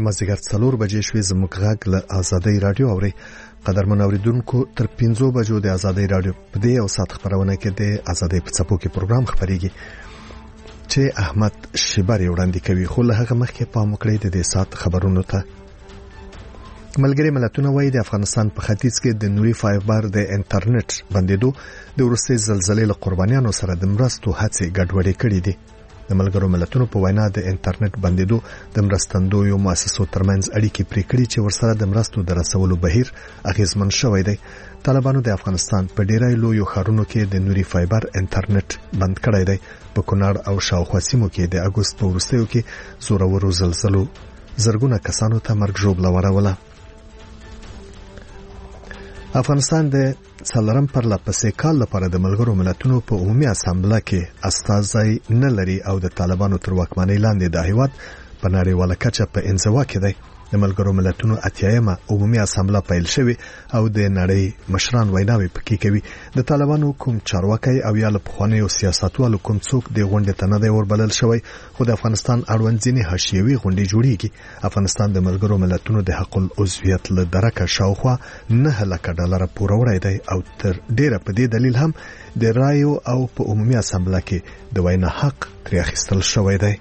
مازدیګر 4 بجې شوې. زموږ غږ له آزادۍ رادیو اوري. قدرمن اوریدونکو تر 5 بجو د آزادۍ رادیو په دې او سات خبرونه کې د آزادۍ په څپو کې پروګرام خبريږي چې احمد شیبری وړاندې کوي. خو له هغه مخکې پام وکړئ د دې سات خبرونو ته. ملګری ملتونه وايي د افغانستان په ختیځ کې د نوري فایبر د انټرنیټ بندیدو د وروستي زلزلې له قربانیانو سره د مرستو هڅې ګډوډې کړې دي. د ملګرو ملتونو په وینا د انټرنیټ بندیدو د مرستندویو مؤسسو ترمنځ اړیکې پرې کړې چې ورسره د مرستو د رسولو بهیر اغیزمن شوی دی. طالبانو د افغانستان په ډیری لویو ښارونو کې د نوري فایبر انټرنیټ بند کړی دی. په کونړ او شاوخوا سیمو کې د اګوست په وروستیو کې زورورو زلزلو زرګونه کسانو ته مرګ ژوبله وروله. افغانستان د څلورم پرلپسې کال لپاره د ملګرو ملتونو په عمومي اسامبله کې استازی نه لري او د طالبانو تر واکمنۍ لاندې د هیواد په نړیواله کچه په انزوا کې دی. د ملګرو ملتونو اتیایمه عمومي اسامبله پیل شوې او د نړۍ مشران ویناوي پکې کوي. د طالبانو کوم چارواکي او یا له پخوانیو سیاستوالو کوم څوک د غونډې ته نه دی وربلل شوی، خو د افغانستان اړوند ځینې حاشیوي غونډې جوړیږي. افغانستان د ملګرو ملتونو د حق العضویت له درکه شاوخوا $9 لک پوره وړی دی او تر ډیره په دې دلیل هم د رایو او په عمومي اسامبله کې د وینا حق ترې اخیستل شوی دی.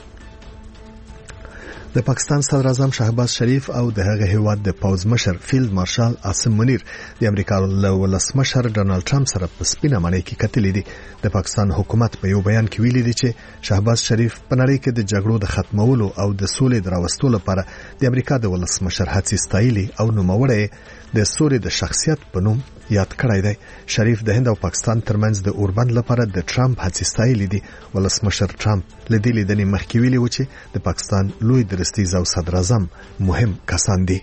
د پاکستان صدر اعظم شهباز شریف او د هغه هیواد د پوز مشر فیلډ مارشال عاصم منیر د امریکا له ولسمشر ډونالد ټرمپ سره په سپینه معنی کې کتلې دي. د پاکستان حکومت په یو بیان کې ویلي دی چې شهباز شریف په نړۍ کې د جګړو د ختمولو او د سولې د راوستلو لپاره د امریکا د ولسمشر هڅې ستایلي او نوموړی د سولې د شخصیت په نوم یاد کړی دی. شریف د هند او پاکستان ترمنځ د اوربند لپاره د ټرمپ هڅې ستایلي دي. ولسمشر ټرمپ له دې لیدنې مخکې ویلي و چې د پاکستان لوی درستیز او صدر اعظم مهم کسان دي.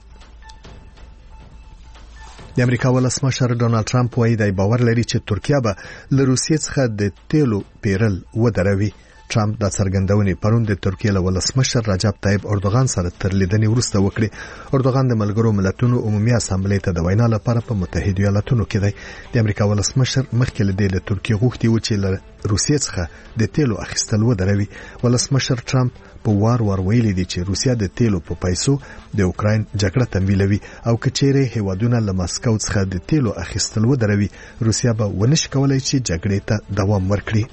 د امریکا ولسمشر ډونالد ټرمپ وایي دی باور لري چې ترکیه به له روسیې څخه د تیلو پیرل ودروي. ټرمپ د څرګندونې پرون د ترکیه له ولسمشر رجب طیب اردوغان سره تر لیدنې وروسته وکړي. اردوغان د ملګرو ملتونو عمومي اسامبلې ته د وینا لپاره په متحده ایالاتونو کې دی. د امریکا ولسمشر مخکې له دې له ترکیه غوښتي و چې له روسیې څخه د تیلو اخیستل ودروي. ولسمشر ټرمپ په وار ویلي دی چې روسیا د تیلو په پیسو د اوکراین جګړه تمویلوي او کچېره هیوادونه له ماسکو څخه د تیلو اخیستل ودروي، روسیا به ونشي کولای چې جګړې ته دوام ورکړي.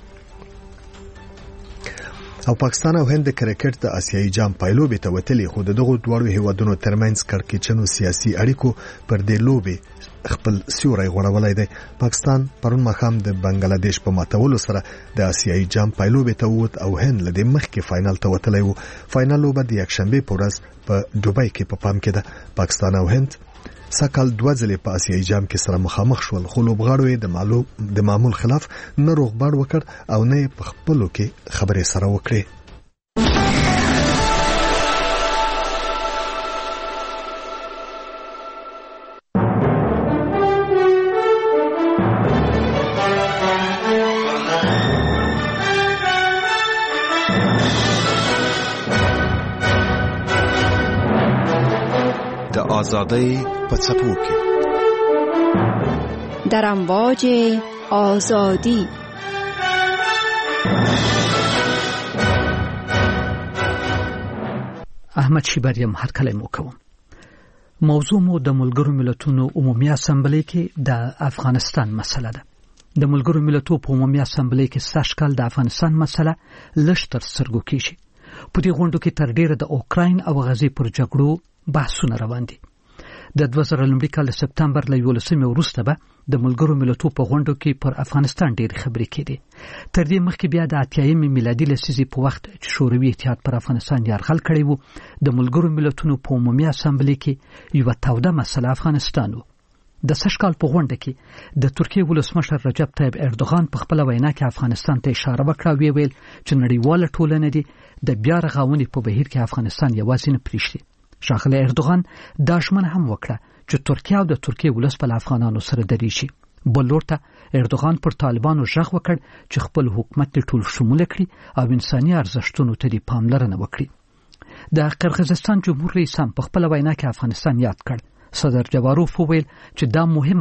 او پاکستان او هند د کرکټ د آسیایي جام پایلوبې ته وتلي، خو دغه دواړو هیوادونو ترمنځ کړکېچنو سیاسي اړیکو پر دې لوبې خپل سیوری غوړولای دی. پاکستان پرون ماښام د بنگلاديش په ماتولو سره د آسیایي جام پایلوبې ته ووت او هند له دې مخکې فائنل ته وتلی و. فائنل لوبه د یکشنبه په ورځ په دوبۍ کې په پام کې ده. پاکستان او هند سکهال 2 ځلې په آسیایي جام کې سره مخامخ شول، خو لوبغاړو یې د معمول خلاف نه روغبړ وکړ او نه په خپلو کې خبرې سره وکړي. د آزادۍ په څپو کې در امواج آزادی. احمد شیبریم هرکلی مو کوم. موضوع مو د ملګرو ملتونو عمومي اسامبلې کې د افغانستان مسله ده. د ملګرو ملتونو په عمومي اسامبلې کې سږکال د افغانستان مسله لږ تر سترګو کېږي. په دې غونډو کې تر ډیره د اوکراین او غزې پر جګړو بحثونه روان دي. د 2000 کال سپتمبر له 11 وروسته به د ملګرو ملتونو په غونډو کې پر افغانستان ډېر خبرې کېدې. تر دې مخکې بیا د 80 میلادي لسیزې په وخت چې شوروي اتحاد پر افغانستان یرغل کړی و، د ملګرو ملتونو په عمومي اسامبلې کې یو توده مسله افغانستان و. د سږکال په غونډه کې د ترکیه ولسمشر رجب طیب اردوغان په خپل وینا کې افغانستان ته اشاره وکړه او ویل چې نړیواله ټولنه دې د بیا رغونې په بهیر کې افغانستان یوازې نه پریږدي. ښاغلی اردوغان دا ژمنه هم وکړه چې ترکیه او د ترکیه ولس په افغانانو سره دریږي. بل لور ته اردوغان پر طالبانو ژغ وکړ چې خپل حکومت ټول شموله کړي او انساني ارزښتونو ته پاملرنه وکړي. د قرغیزستان جمهور رئیس هم په خپل وینا کې افغانستان یاد کړ. صدر جواروف وویل چې دا مهمه ده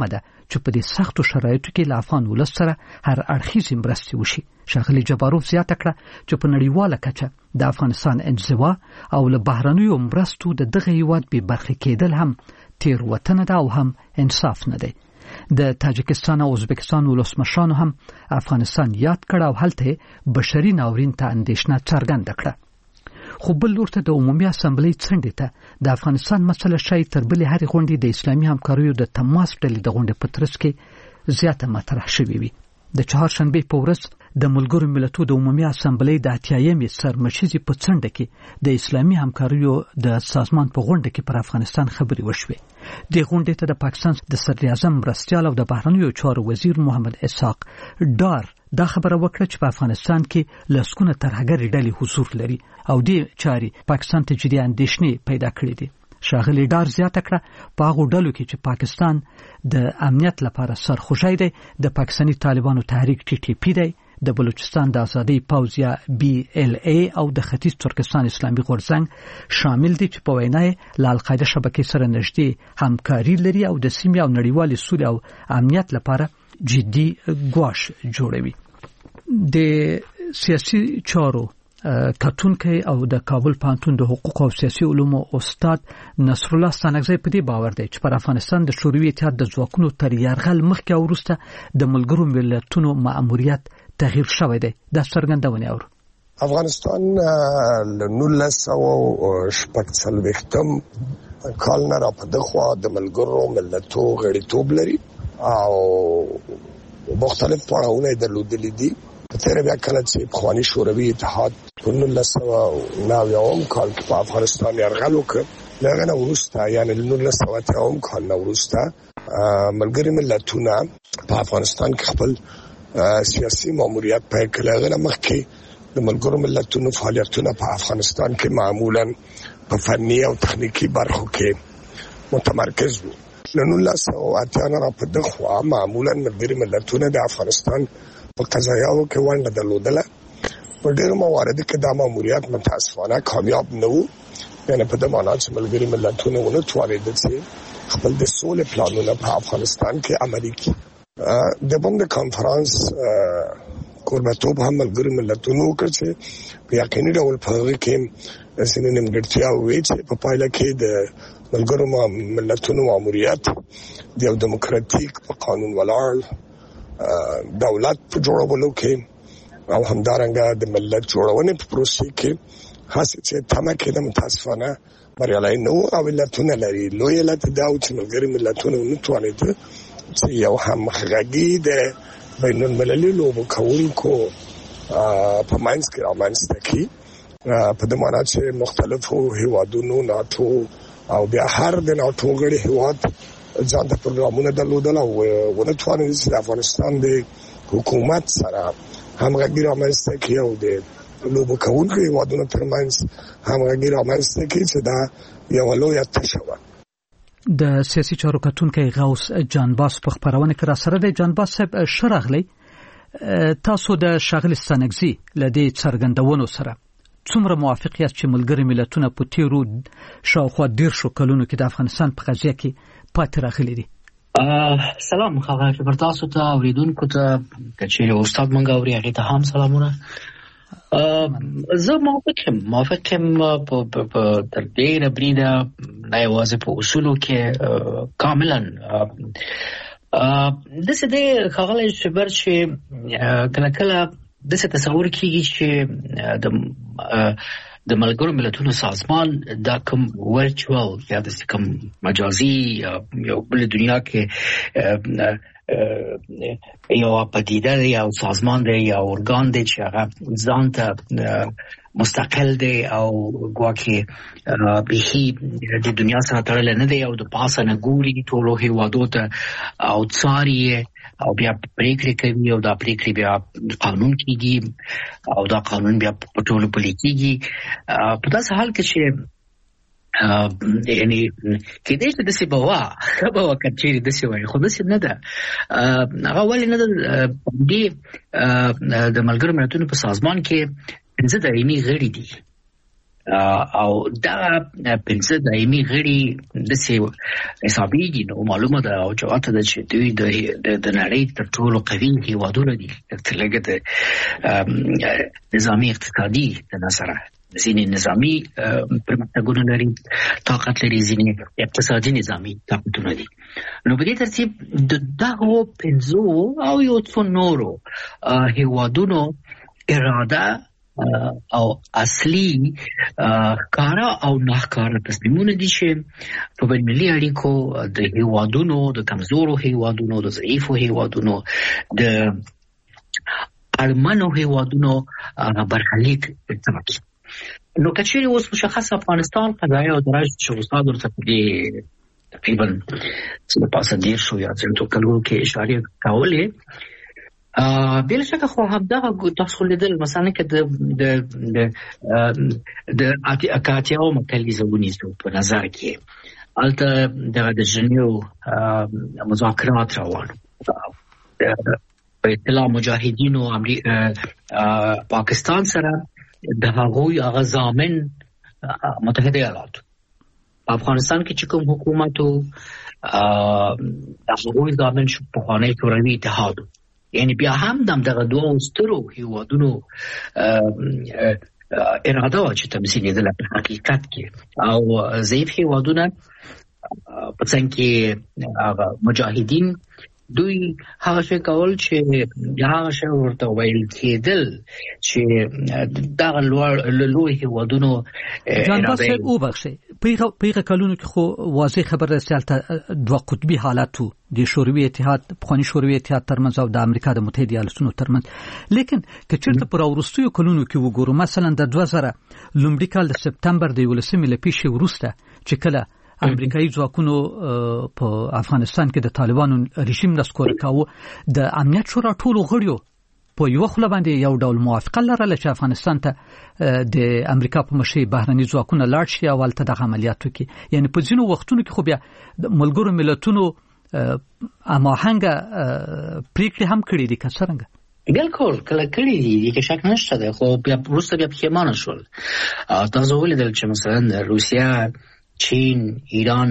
چې په دې سختو شرایطو کې له افغان ولس سره هر اړخیزې مرستې وشي. ښاغلي جباروف زیاته کړه چې په نړیواله کچه د افغانستان انزوا او له بهرنیو مرستو د دغه هیواد بې برخې کېدل هم تېروتنه ده او هم انصاف نه دی. د تاجکستان او ازبکستان ولسمشرانو هم افغانستان یاد کړ او هلته بشري ناورین ته اندېښنه څرګنده کړه. خو بل لور ته د عمومي اسامبلې څنډې ته د افغانستان مسله شاید تر بلې هرې غونډې د اسلامي همکاریو د تماس ډلې د غونډې په ترڅ کې زیاته مطرح شوې وي. د چهارشنبې په ورځ د ملګرو ملتونو د عمومي اسامبلې د 80مې سرمشیزې په څنډه کې د اسلامي همکاریو د سازمان په غونډه کې پر افغانستان خبرې وشوې. د غونډې ته د پاکستان د صدراعظم مرستیال او د بهرنیو چارو وزیر محمد اسحاق ډار دا خبره وکړه چې په افغانستان کې لسګونه ترهګرې ډلې حضور لري او دې چاري پاکستان ته جدي اندېښنې پیدا کړې دي. ښاغلي ډار زیاته کړه په هغو ډلو کې چې پاکستان د امنیت لپاره سرخوشی دی د پاکستاني طالبانو تحریک TTP دی، د بلوچستان د آزادۍ پوځ یا BLA او د ختیځ ترکستان اسلامي غورځنګ شامل دي چې په وینا یې له القاعده شبکې سره نږدې همکاري لري او د سیمې او نړیوالې سولې او امنیت لپاره جدي ګواښ جوړوي. د سیاسي چارو کتونکي او د کابل پوهنتون د حقوق او سیاسي علومو استاد نصر الله ستانکزی په دې باور دی چې پر افغانستان د شوروي اتحاد د ځواکونو تر یرغل مخکې او وروسته د ملګرو ملتونو مأموریت تغییر شوی دی. دا څرګندونه اورو. افغانستان له 1940 کال نه را په دغه د ملګرو ملتونو غړیتوب لري او مختلف پړاوونه درلودلي دي. تر بیا کله چې پخوانی شوروي اتحاد په 1990 کال کې په افغانستان یرغل وکړ، لږه نه وروسته یعنی 1990 کال نه وروسته ملګري ملتونه په افغانستان کې خپل سیاسي ماموریت پیل کړ. لږه مخکې د ملګرو ملتونو فعالیتونه په افغانستان کې معمولا په فني او تخنیکی برخو کې متمرکز وو. له 1980 په دغه معمولا ملګري ملتونه د افغانستان په قضایاو کې ونډه درلودله. په ډېرو مواردو کې دا ماموریت متاسفانه کامیاب نه و، یعنی په دې معنی چې ملګري ملتونه ونه توانېدل چې خپل د سولې پلانونه په افغانستان کې عملي کړي. د بم د کانفرنس کوربتوب هم ملګري ملتونو وکړ چې په یقیني ډول په هغه کې ځینې نیمګړتیاوې چې په پایله کې د ملګرو ملتونو ماموریت د یو دیموکراتیک په قانون ولاړ دولت په جوړولو کې او همدارنګه د ملت جوړونې په پروسې کې هڅې چې تمه کېده متاسفانه بریالي نه وو او علتونه لري. لوی علت دا و چې ملګري ملتونه ونه توانېدل چې یو همغږي د بین المللي لوبو کوونکو په منځ کې رامنځته کړي، په دې معنی چې مختلفو هیوادونو ناتو او بیا هر د ناتو غړي هیواد ځان ته پروګرامونه درلودل او ونه توانېدل چې د افغانستان د حکومت سره همغږي رامنځته کړي او د لوبو کوونکو هیوادونو ترمنځ همغږي رامنځته کړي چې دا یو لویه تشه وه. د سیاسي چارو کتونکی غوث جانباس په خبرونه کې را سره دی. جانباس صاحب شرغلی تاسو د ښاغلي ستانکزي له دې څرګندونو سره څومره موافق یاست چې ملګري ملتونه په تیرو شاوخوا 10 کلونو کې د افغانستان په قضیه کې پاتې راغلي دي؟ سلام خبر تاسو ته اوریدونکو ته کچېره استاد مونږ اوري هغه ته هم سلامونه. زه موافق یم په تر ډیره بریده نه یوازې په اصولو کې کاملا داسې دی ښاغلی شبر چې کله کله داسې تصور کېږي چې د ملګرو ملتونو سازمان دا کوم ورچوال یا داسې کوم مجازي یو بل دنیا کې یو پدیده دی او سازمان دی یا ارګان دی چې هغه ځان ته مستقل دی او ګواکې بهي د دنیا سره تړلی نه دی او د پاسه نه ګوري ټولو هیوادو ته او څاري او بیا پریکړې کوي او دا پریکړې بیا قانون کېږي او دا قانون بیا په ټولو پلي کېږي. په داسې حال کې چې یعنی کېدای شي داسې به وه که چېرې داسې وایي، خو داسې نه ده. هغه ولې نه ده؟ دې د ملګرو ملتونو په سازمان کې 5 دایمي غړي دي او دا پنځه دایمي غړي د څه حسابيږي نو معلومه ده او جواته ده چې دوی د نړۍ تر ټولو قوي هیوادونه دي تر لږه د نظامي اقتصادي تناظره ځینې نظامي پرمختګونه لري طاقت لري ځینې اقتصادي نظامي طاقتونه دي نو په دې ترتیب دغه پنځو او یو څو نورو هیوادونو اراده او اصلي کارا او ناکاره تصمیمونه دي چې په بین‌المللي اړیکو د هیوادونو د کمزورو هیوادونو د ضعیفو هیوادونو د اړمنو هیوادونو برخلیک ټاکي نو کچېرې اوس مشخص افغانستان قضایي او درج چې استاد ورته دي تقریبا څه پاسه دیر شو یا څه کلو کې اشاره کولې بل شکه خو همدغه تاسو لیدل مثلا کې د اکاتیاو مکلیزه ونیسو په نظر کې البته د جنیو مذاکرات روان په اطلاع مجاهدینو پاکستان سره د هغوی هغه ضامن متحده ایالات افغانستان کې چې کوم حکومت او هغوی ضامن شو په خانه شوروي اتحاد یعنی بیا هم دغه دوه سترو هیوادونو اراده و چې تمثیل یې د حقیقت کې او ضعیف هیوادونه په څنګه کې مجاهدین دوی هغه څه کول چې هغه څه ورته ویل کېدل چې دغه لوی هیوادونو جانباسه او بخشي پیغه کلونو کې خو واضح خبر رسالت دوه قطبی حالاتو د شوروي اتحاد پخوانی شوروي اتحاد ترمنځ او د امریکا د متحده ایالاتونو ترمنځ لیکن که چېرته پر وروستیو کلونو کې وګورو مثلا د 2000 لومړي کال د سپتمبر د 11 لپیښې وروسته چې کله امریکایي ځواکونو په افغانستان کې د طالبانو رژیم نسکور کاوه د امنیت شورا ټولو غړیو په یو خله باندې یو ډول موافقه لرله چې افغانستان ته د امریکا په مشرۍ بهرني ځواکونه لاړ شي او ولته د عملیاتو کې یعنی په ځینو وختونو کې خو بیا د ملګرو ملتونو اماهنګه پریکړې هم کړې دي که څنګه بالکل کله کړي دي کې شک نشته ده خو بیا وروسته بیا پښیمانه شول تاسو ولیدل چې مثلا روسیا چین ایران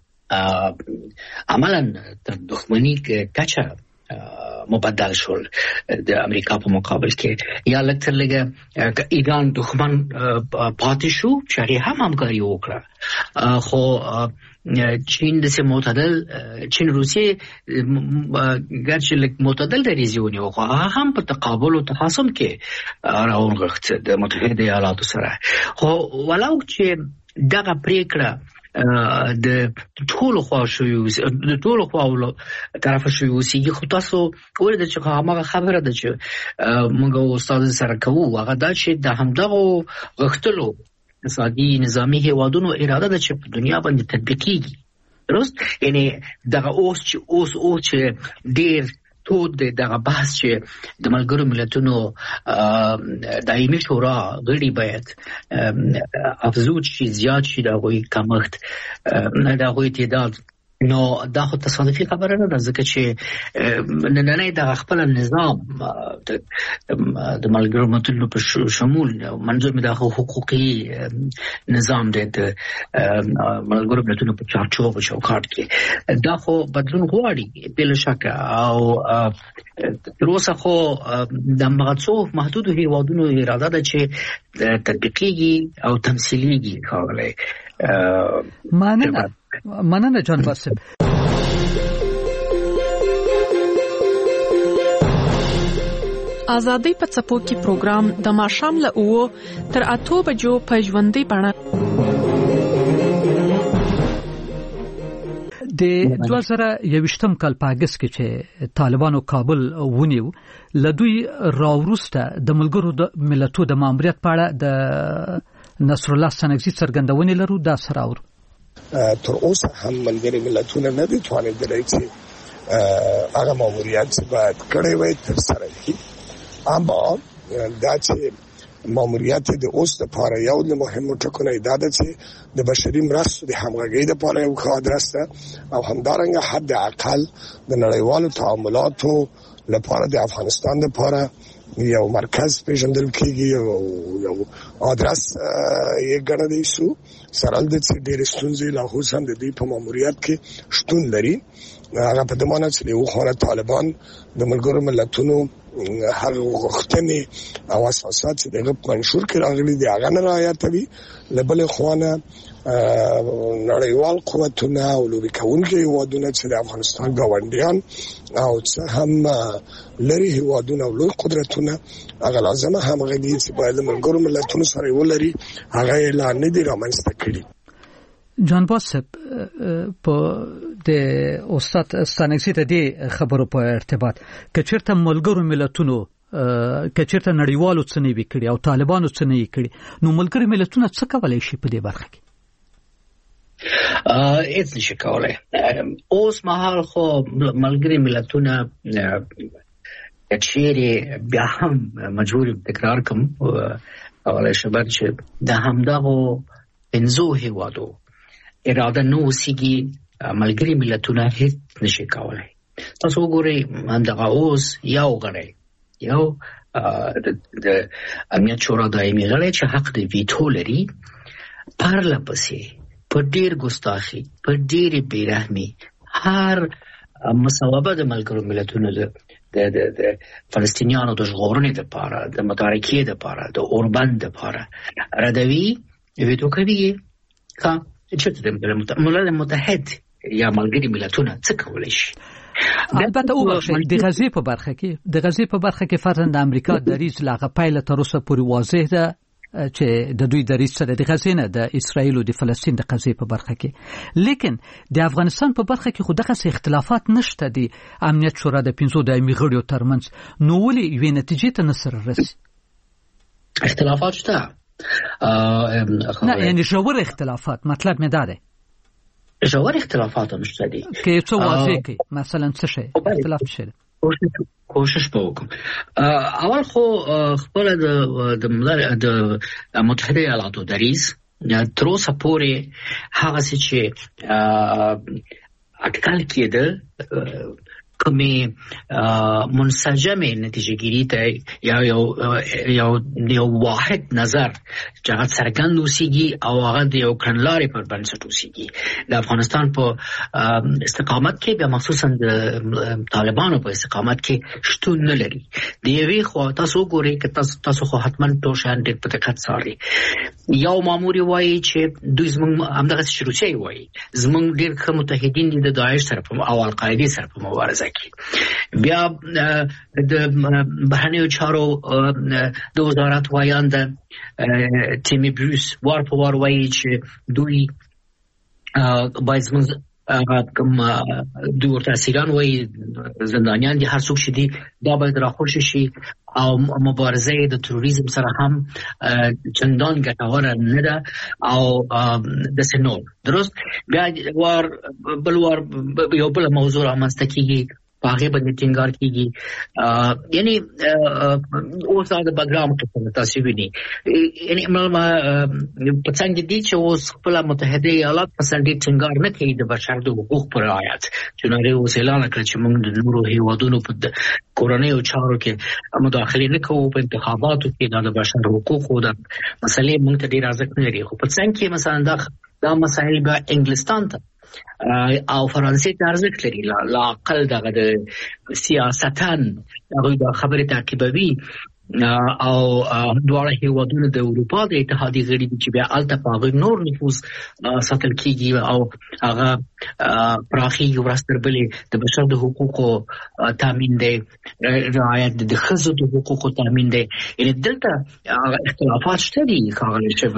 عملا تر دښمنی کچه مبدل شول د امریکا په مقابل کې یا لکه ایران دښمن پاتې شو چې هم همکاري وکړه خو چین د سه معتدل چین روسیه ګرځي معتدل دریزونه خو هم په تقابل او تخاصم کې راوغښت د متحده ایالاتو سره خو ولو چې دغه پریکړه د ټولو خواشو د ټولو خواو طرف شو وسیږي خو تاسو ورته چې هغه خبره ده چې موږ استاد سره کوو هغه دا چې د همدغه غختلو اقتصادي نظامی هیوادونو اراده ده چې په دنیا باندې تطبیقيږي درست یعنی دغه اوس چې ډیر ټول دغه بحث چې د ملګرو ملتونو دایمي شورا غړي باید افزود شي زیات شي د غوي کمښت د غوي تعداد نو دا خو تصادفي خبره نه ده ځکه چې نن د خپل نظام د ملګرو ملتونو په شمول منظور مې د حقوقي نظام د ملګرو ملتونو په چارچوب او چوکاټ کې دا خو بدلون غواړي بل شک او تر اوسه خو د مغڅو محدود هیوادونو اراده ده چې تطبیقيږي او تمثيليږي خاله مننه جان باسم آزادۍ په څپو کې پروګرام د ماښام له 9 تر 8 بجو په ژوندۍ بڼه د 2021م کال په اگست کې چې طالبانو کابل ونیو لدوی راوروسته د ملګرو ملتونو د ماموریت په اړه د نصر الله سنگزی څرګندونې لرو دا سراور تر اوسه هم ملګری ملتونه نه دي توانیدلی چې هغه ماموریت باید کړی وي تر سره شي اما دا چې ماموریت د اوس لپاره یو له مهمو ټکو نه دا ده چې د بشري مرستو د همغږۍ لپاره یو ښه ادرس ده او همدارنګه حد اقل د نړیوالو تعاملاتو لپاره د افغانستان لپاره یو مرکز پیژندل کیږي یو ادرس یې ګڼل شو سره د ډېر ستونزې لا اوس هم د دې په ماموریت کې شتون لري. هغه په دمانه چې یو خانه طالبان د ملګرو ملتونو هر غوښتنې او اساسات چې دغه منشور کې راغلي دي هغه نه رعایتوي. لبل خوانه نړیوال قوتونه او لوبي کوونکي هیوادونه چې د افغانستان ګاونډیان او څه هم لري هیوادونه او لوی قدرتونه هغه لازمه همغږي چې باید ملګرو ملتونو سره ولري هغه اعلان نه دي رامنځته کړي. جان باسب په د استاد ستانکسي ته دی خبرو په ارتباط کچرته ملګرو ملتونو کچرته نړیوالو څه نه وکړي او طالبانو څه نه کړي نو ملګرو ملتونو څه کولای شي په دې برخه کې؟ هیڅ نشي کولای. اوس مهال خو ملګري ملتونه چیرې بیا هم مجبور تکرار کوم اولای شبر چې د همدغه 15 هیوادو اراده نو وسیږي ملګري ملتونه هیڅ نشي کولای. تاسو وګورئ همدغه اوس یو غړی یو د امنیت شورا دایمي غړی چې حق د ویټو لري پرله پسې په ډیر ګستاخي په ډیر بیرحمي هر مصوبه د ملګرو ملتونو د فلسطینیانو د ژغورنې لپاره د متارکې لپاره د اوربند لپاره ردوي ویټو کوي. کا چې د ملل متحد یا ملګري ملتونه څه کولای شي؟ البته او د غزې په برخه کې فرضاً د امریکا دریځ لاغه پایله تر اوسه پورې واضح ده چې د دوی دریځ سره د غزې نه د اسرائیل او د فلسطین د قضیې په برخه کې، لیکن د افغانستان په برخه کې خو دغه اختلافات نشته دي امنیت شورا د 15 دایمي غړیو ترمنځ. نو ولې یوې نتیجې ته نه سره رسي؟ اختلافات شته نه یعنی ژور اختلافات، مطلب مې دا دی ژور اختلافات هم شته دي که څه واضح کړي مثلا څه شي اختلاف شي. کوشش وکم. اول خو خپل د متحده ایالاتو دریځ تر اوسه پورې هغه چې اټکل کېده کومې منسجمه نتیجه گیری ته یو واحد نظر چې هغه څرګند اوسېږي او هغه د یو کړنلارې پر بنسټ اوسېږي. د افغانستان په استقامت کې بیا مخصوصا د طالبانو په استقامت کې شتون نه لري. د یوې خوا تاسو ګورئ که تاسو خو حتما ټول شیان ډېر په دقت څارئ. یو مامور وایي چې دوی زموږ همدغه روسیه وایي زموږ ډېر ښه متحدین دي د داعش سره او القاعده سره په مبارزه کې. بیا د بهرنیو چارو د وزارت وایاند تیمی بروس وار په وار وایي چې دوی باید زموږ دوی ورته اسیران وایي زندانیان دي هر څوک چې دي دا باید راخوشي شي او مبارزه د تروریزم سره هم چندان ګټوره نه ده او د سنور درست. بیا بل یو بل موضوع رامنځته کیږي هغه باندې ټینګار کیږي. یعنی اوس دا بیکګراوند ته تاسو وینئ یعنی ما په څنګه دي چې اوس خپل متحده ایالات په سر دې ټینګار نه کوي د بشر د حقوق پر رعایت چې نړۍ اوس اعلان کړ چې موږ د نورو هیوادونو په کورنیو چارو کې مداخله نه کوو په انتخاباتو کې د بشر حقوقو د مسلې موږ ته ډیر ارزښت نه لري. خو په څنګه کې مثلا دا مسایل به انګلستان ته او فرانسې ته ارزښت لري لا اقل دغه د سیاستن هغه د خبرې تعقیبوي او دواړه هیوادونه د اروپا د اتحادیې غړي دي چې بیا الته په نور نفوذ ساتل کیږي او هغه پراخي ورستر بلې د بشر د حقوقو تامین دی رعایت د ښځو د حقوقو تامین دی. یعنی دلته اختلافات شته دي ښاغلی شفر.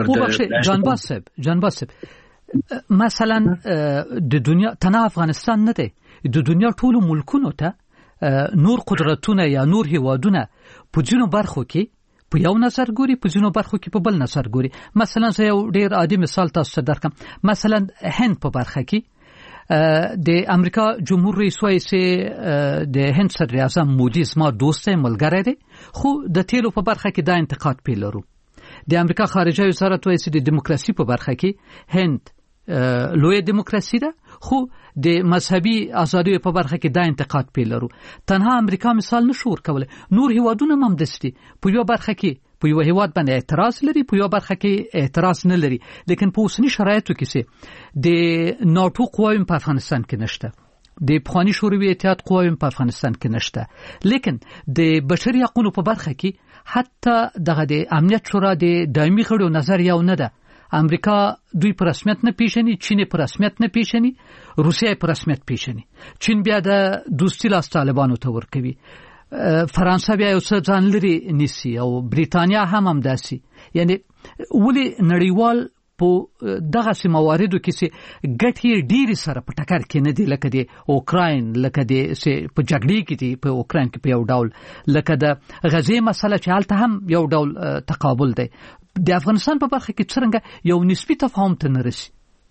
جان باسب مثلا د دنیا تنه افغانستان نه دی د دنیا ټول ملکونو ته نور قدرتونه یا نور هیوادونه په ځینو برخو کې په یو نظر ګوري په ځینو برخو کې په بل نظر ګوري. مثلا زه یو ډیر عادي مثال تاسو درکم. مثلا هند په برخه کې د امریکا جمهور رئیس وایي چې د هند صدر اعظم مودي زما دوست ملګری دی خو د تیلو په برخه کې دا انتقاد پیلرو. د امریکا خارجه وزارت وایي چې د دیموکراسي په برخه کې هند لوی دیموکراسي ده، خو د مذهبي ازادي په برخه کې دا انتقاد پیلرو. تنها امریکا مثال نشو ورکولای، نور هیوادونه هم دستي په یو برخه کې په یو هیواد باندې اعتراض لري، په یو برخه کې اعتراض نه لري. لیکن په اوسنی شرایطو کې سه د ناتو قواوی په افغانستان کې نشته، د پخوانی شوروي اتحاد قواوی په افغانستان کې نشته. لیکن د بشري حقوقو په برخه کې حتی دغه د امنیت شورا د دایمي غړو نظر یو نه ده. امریکا دوی پر رسمیت نه پیژني، چین پر رسمیت نه پیژني، روسیه پر رسمیت پیژني. چین بیا د دوستي لاس طالبانو ته ورکوي، فرانسه بیا یو څه ځان لري نیسي، او بریتانیا هم داسي. یعنی ولې نړیوال په دغه سیمواردو کې سي ګټي ډیر سره په ټکر کې نه دی، لکه د اوکراین، لکه د په جګړې کې دی په اوکراین کې په یو ډول، لکه د غزې مسله چې حالت هم یو ډول تقابل دی. د افغانستان په برخه کې څنګه یو نسبی تفاهم ته نرسي؟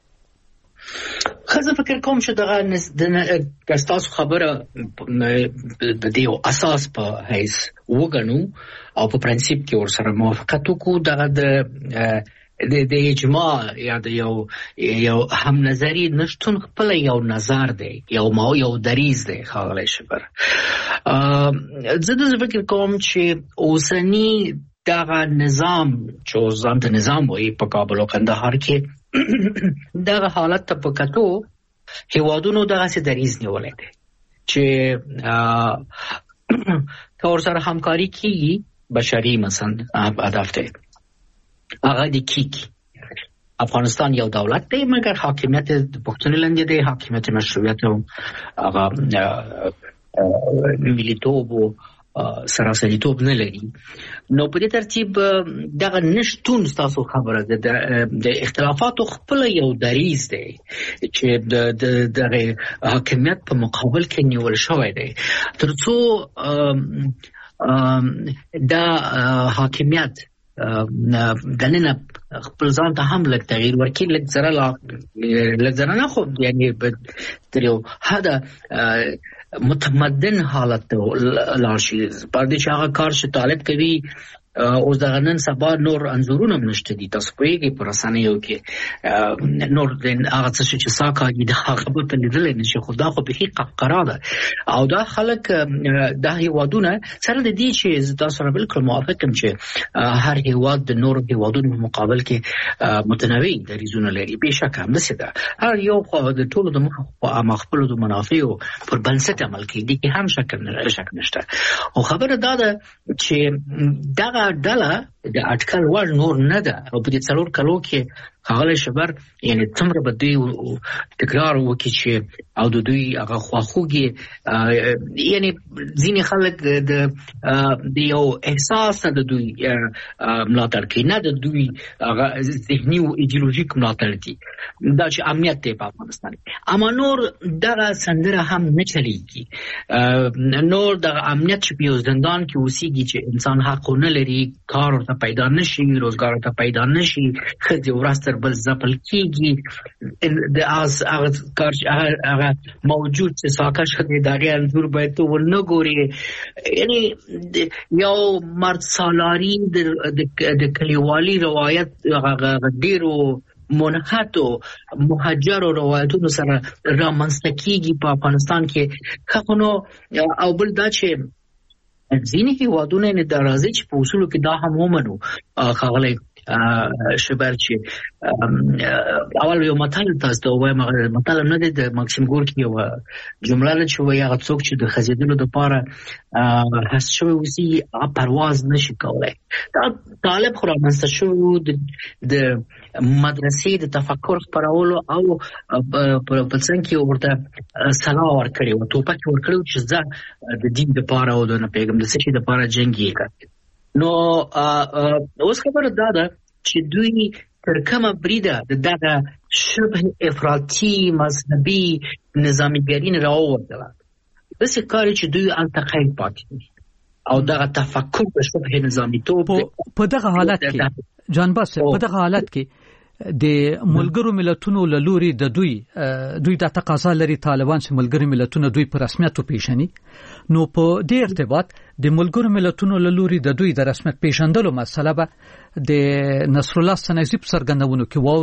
خزه فکر کوم چې دغه کستاسو خبره د دې اساس په هیڅ وګڼو او په پرنسيپ کې ورسره موافقت وکړو. دغه د اجماع یا د یو هم نظری نشټون خپل یو نظر دی، یو دریز دی خاغلی شبر. زه د فکر کوم چې اوسنی دغه نظام چې ځان ته نظام وایي په کابل او کندهار کې دغه حالت ته په کتو هیوادونو دغه سي دریز نیولای دی چې کور سره همکاري کیږي بشري مثلا هدف دی. هغه د کیږي افغانستان یو دولت دی، مګر حاکمیت د پښتون لاندې دی، حاکمیت مشروعیت هغه ملیتوب او سراسریتوب نه لري. نو په دې ترتیب دغه نشټون تاسو خبره ده د اختلافاتو خپل یو دریز دی چې د حاکمیت په مقابل کې نیول شوی دی، ترڅو دا حاکمیت دننه خپل ځان ته هم لږ تغییر ورکړي، لږ زره نه، خو یعنی تر یو حده متمدن حالت لاړ شي. پر دې چې هغه کار چې طالب کوي اوس دغه نن سبا نور انځورونه نشته دي، تاسو پوهیږئ په رسنیو کې نور هغه څه چې ساکاږي د هغه به ته لیدلی نه شي، خو دا خو بیخي قهقرا ده. او دا خلک دا هیوادونه سره د دې چې زه تاسو سره بالکل موافق یم چې هر هیواد د نورو هیوادونو په مقابل کې متنوع دریځونه لري، بېشکه همداسې ده. هر یو خو د ټولو د خپلو د منافعو پر بنسټ عمل کوي، دې کې هم شک نشته. خو خبره دا ده چې دغه ډله د اټکل وړ نور نه ده، او په دې څلور کلو کې ښاغلی شبر یعنی څومره به دوی تکرار وکړي چې او د دوی هغه خواخوږي، یعنی ځینې خلک د یو احساس نه د دوی ملاتړ کوي، نه د دوی هغه ذهني او ایډیولوژیک ملاتړ دي، دا چې امنیت دی په افغانستان کې. اما نور دغه سندره هم نه چلیږي، نور دغه امنیت چې په یو زندان کې اوسېږي چې انسان حق نه لري، کار ورته پیدا نشي، روزګار ورته پیدا نشي، ښځې ورځ تر بل ځپل کېږي، د هغه کار چې هغه موجود چې ساکه شوی د هغې انځور باید ته ونه ګورې. یعنې یو مرد سالاري د کلیوالي روایت ډېرو منحتو مهاجرو روایتونو سره رامنځته کېږي په افغانستان کې. نو او بل دا چې ځینې هیوادونه یې د راځي چې په اصولو کې دا هم ومنو ښاغلی شبر چې اول یو متل تاسو ته وایم، متل نه دی، د ماکسیم ګورکي یو جمله ده چې وایي هغه څوک چې د خزیدلو دپاره هست شوی اوسي هغه پرواز نشي کولی. دا طالب خو رامنځته شوی د مدرسې د تفکر خپرولو او په څنګ کې ورته سلا ورکړې وه، ټوپک ورکړی چې زه د دین دپاره او د نه پوهېږم د څه شي دپاره جنګېږم. نو اوس خبره دا ده چې دوی تر کومه بریده د دغه شبه افراطي مذهبي نظامیګري نه راووتله، داسې کار چې دوی هلته قید پاتې دي او دغه تفکر د شبه نظامیتوب په دغه حالت کې جانباس په دغه حالت کې د ملګرو ملتونو له لوري د دوی د تقاضا لري طالبان چې ملګرو ملتونو دوی په رسمیت پیژني. نو په دې ارتباط د ملګرو ملتونو له لوري د دوی د رسمیت پیژندلو مسله به د نصر الله سنایزي په څرګندونو کې واورو.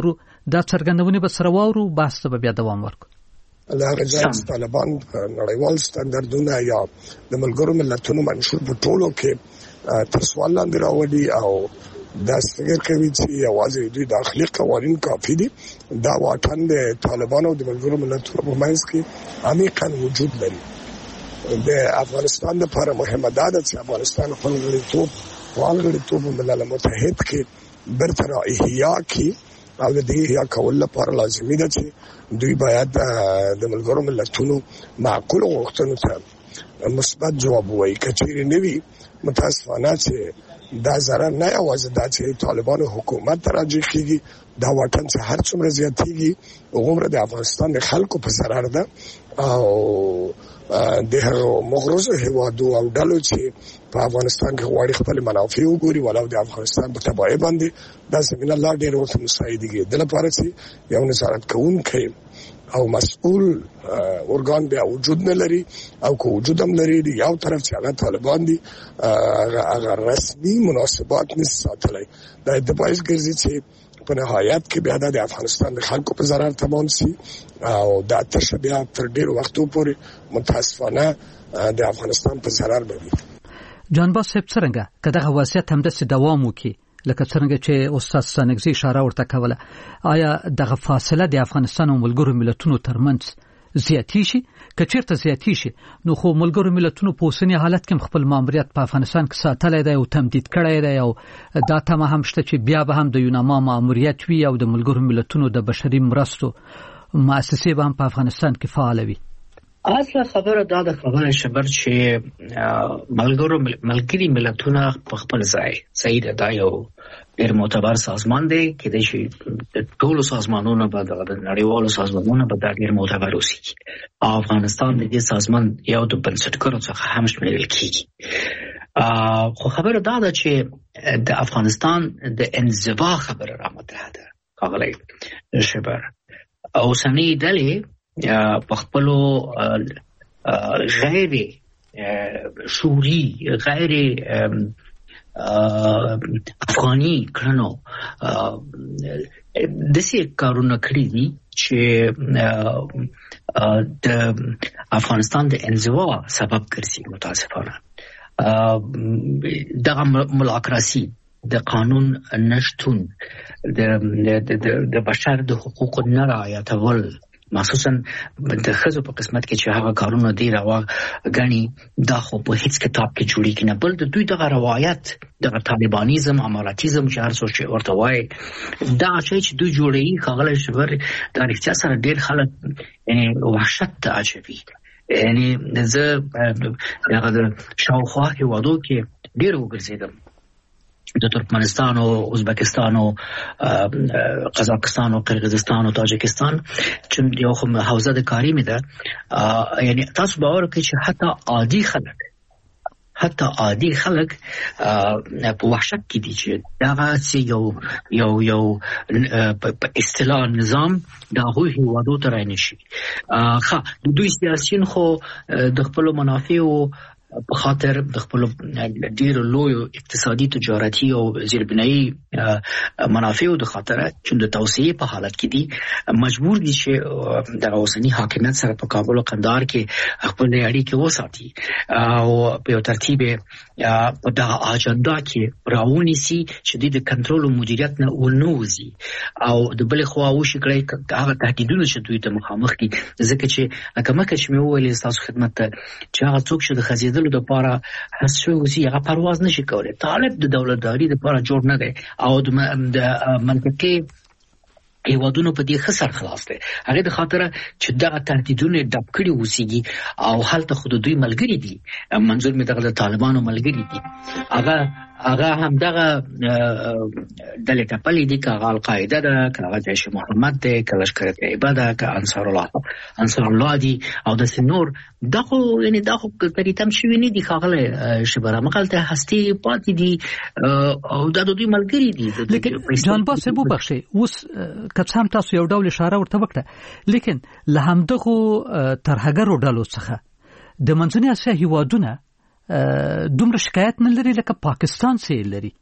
دا څرګندونه به سره واورو بحث ته بیا دوام ورکړو. هغه ځای طالبان نړیوال سټانډردونه یا د ملګرو ملتونو منشور په ټولو کې تر سوال لاندې راوړي او دا څنګه کوي چې یوازې دوی داخلي قوانین کافي دي. دا واټن د طالبانو او د ملګرو ملتونو په منځ کې عمیقاً وجود لري. د افغانستان لپاره مهمه ده چې افغانستان خپل غړیتوب ملل متحد کې برتر احیا کی او د دې احیا کول لپاره لازمي ده چې دوی باید د ملګرو ملتونو معقول غوښتنو ته مثبت جواب وایي. کچېرې نه وي متاسفانه چې دا ضرر نه یوازې دا چې طالبانو حکومت ته راجع کېږي، دا واټن چې هر څومره زیاتېږي هغومره د افغانستان د خلکو په ضرر ده او د هغو مغروضو هېوادو او ډلو چې په افغانستان کې غواړي خپل منافع وګوري ولو د افغانستان په تباهۍ باندې دا زمینه لا ډېر ورته مساعدېږي. د لپاره چې یو نظارت کوونکی او مسؤل ارګان بیا وجود نه لري او که وجود هم لري د یو طرف چې هغه طالبان دي هغه رسمي مناسبات نشي ساتلی. دا د باعث ګرځي چې په نهایت کې بیا د افغانستان د خلکو په ضرر تمام شي او دا تشه بیا تر ډېر وختو پورې متاسفانه د افغانستان په ضرر به وي. جانباز صاحب څرنګه که دغه وضعیت همداسې دوام وکړي لکه څنګه چې استاد ستانکزي اشاره ورته کوله، آیا دغه فاصله د افغانستان او ملګرو ملتونو ترمنځ زیاتی شي؟ که چیرته زیاتی شي نو خو ملګرو ملتونو په اوسني حالت کې خپل ماموریت په افغانستان کې ساتلی دی او تمدید کړی دی او دا تمه هم شته چې بیا به هم د یوناما ماموریت وي او د ملګرو ملتونو د بشري مرستو مؤسسې به هم په افغانستان کې فعاله وي. اصله خبره دا د خبره شبر چې ملګري ملتونه په خپل ځای صحیح ده، دا یو ډېر معتبر سازمان دی کې د ټولو سازمانونو په د نړیوالو سازمانونو په ډېر معتبر اوسي. افغانستان د دې سازمان یو د بنسټګرو څخه هم شمیرل کیږي. خو خبره دا ده چې د افغانستان د انزوا خبره را مطرح ده ښاغلی شبر. اوسنۍ ډلې په خپلو غیر شعوري غیر افغاني کړنو داسې کارونه کړي دي چې د افغانستان د انزوا سبب ګرځي. متاسفانه دغه ملاکراسي، د قانون نشتون، د بشر د حقوقو نه رعایتول، مخصوصا د ښځو په قسمت کې چې هغه کارونه دی روا ګڼي، دا خو په هیڅ کتاب کې جوړیږي نه، بل د دوی دغه روایت دغه طالبانیزم اماراتیزم چې هر څه ورته وایي دا شی چې دوی جوړوي ښاغلی شبر دا رښتیا سره ډېر خلک وحشت ته اچوي. یعنی زه دغه د شاوخوا هېوادو کې ډېر وګرځېدم، د ترکمنستان او ازبکستان او قزاقستان او قرغیزستان او تاجکستان چې یو خو حوزه د کاری مې ده. یعنی تاسو باور کوئ چې حتی عادي خلک په وحشت کې دي چې دغه یو په اصطلاح نظام د هغوی هېوادو ته رانشي. د دوی سیاسیون خو د خپلو منافعو په خاطر د خپل ډیر لوی اقتصادي تجارتي او زیربنایي منافعو د خاطر چې د توسعې په حالت کې دي مجبور دي چې د اوسنی حاکمیت سره په کابل او قندهار کې خپل اړیکې وساتي او په ترتیب په دغه اجنډا کې راونیسي چې د کنټرول او مدیریت نه ونوځي او د بل خوا وشي کړی هغه تهدیدونه چې دوی ته مخامخ دي. ځکه چې لکه مکه چې مې وویل تاسو خدمت ته چې هغه څوک چې د خزیدلو د لپاره هڅه هغه پرواز نشي کولای. طالب د دولتداري لپاره جوړ نه دی او د منطقي هیوادونو په دې خسر خلاص دی. هغه د خاطر چې دغه تهدیدونه ډب کړي وسیږي او هلته خود دوی ملګری دي. منظور مې دغه طالبانو ملګری دي. هغه هم دغه ډلې ټپلې دي، که هغه القاعده ده، که هغه جیش محمد ده، که لشکر طیبه ده، که انصار الله دي او داسې نور. دا خو یعنی دا خو تریتم شوي نه دي ښاغلی شبر، همغلته هستې پاتې دي او دا د دوی ملګري دي. لیکن جانباز صاحب وبخښئ، اوس که څه هم تاسو یو ډول اشاره ورته وکړه، لیکن له همدغو ترهګرو ډلو څخه د منځنۍ اسیا هیوادونه دومره شکایت نه لري لکه پاکستان سي لري.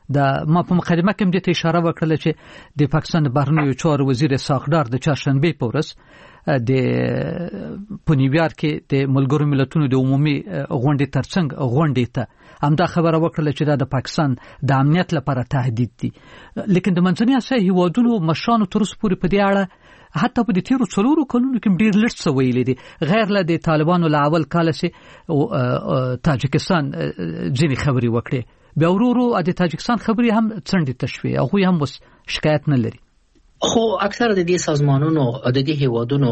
ما په مقدمه کې هم د اشاره وکړه چې د پاکستان بهرنیو چارو وزیر اسحاق ډار د چهارشنبه په ورځ د پونیویار کې د ملګرو ملتونو د عمومي غونډې ترڅنګ غونډې ته همدا خبره وکړه چې دا د پاکستان د امنیت لپاره تهدید دي. لیکن د منځنۍ اسیا هیوادونو مشرانو تر اوسه پورې په دې اړه حتی په تیرو 4 کلونو کې ډیر لږ څه ویلي دي، غیر له د طالبانو له اول کال چې تاجکستان ځینې خبرې وکړي، بیا ورو د تاجکستان خبرې هم څنډې تشوي، هغه هم وس شکایت نه لري. خو اکثر د دې سازمانونو د دې هیوادونو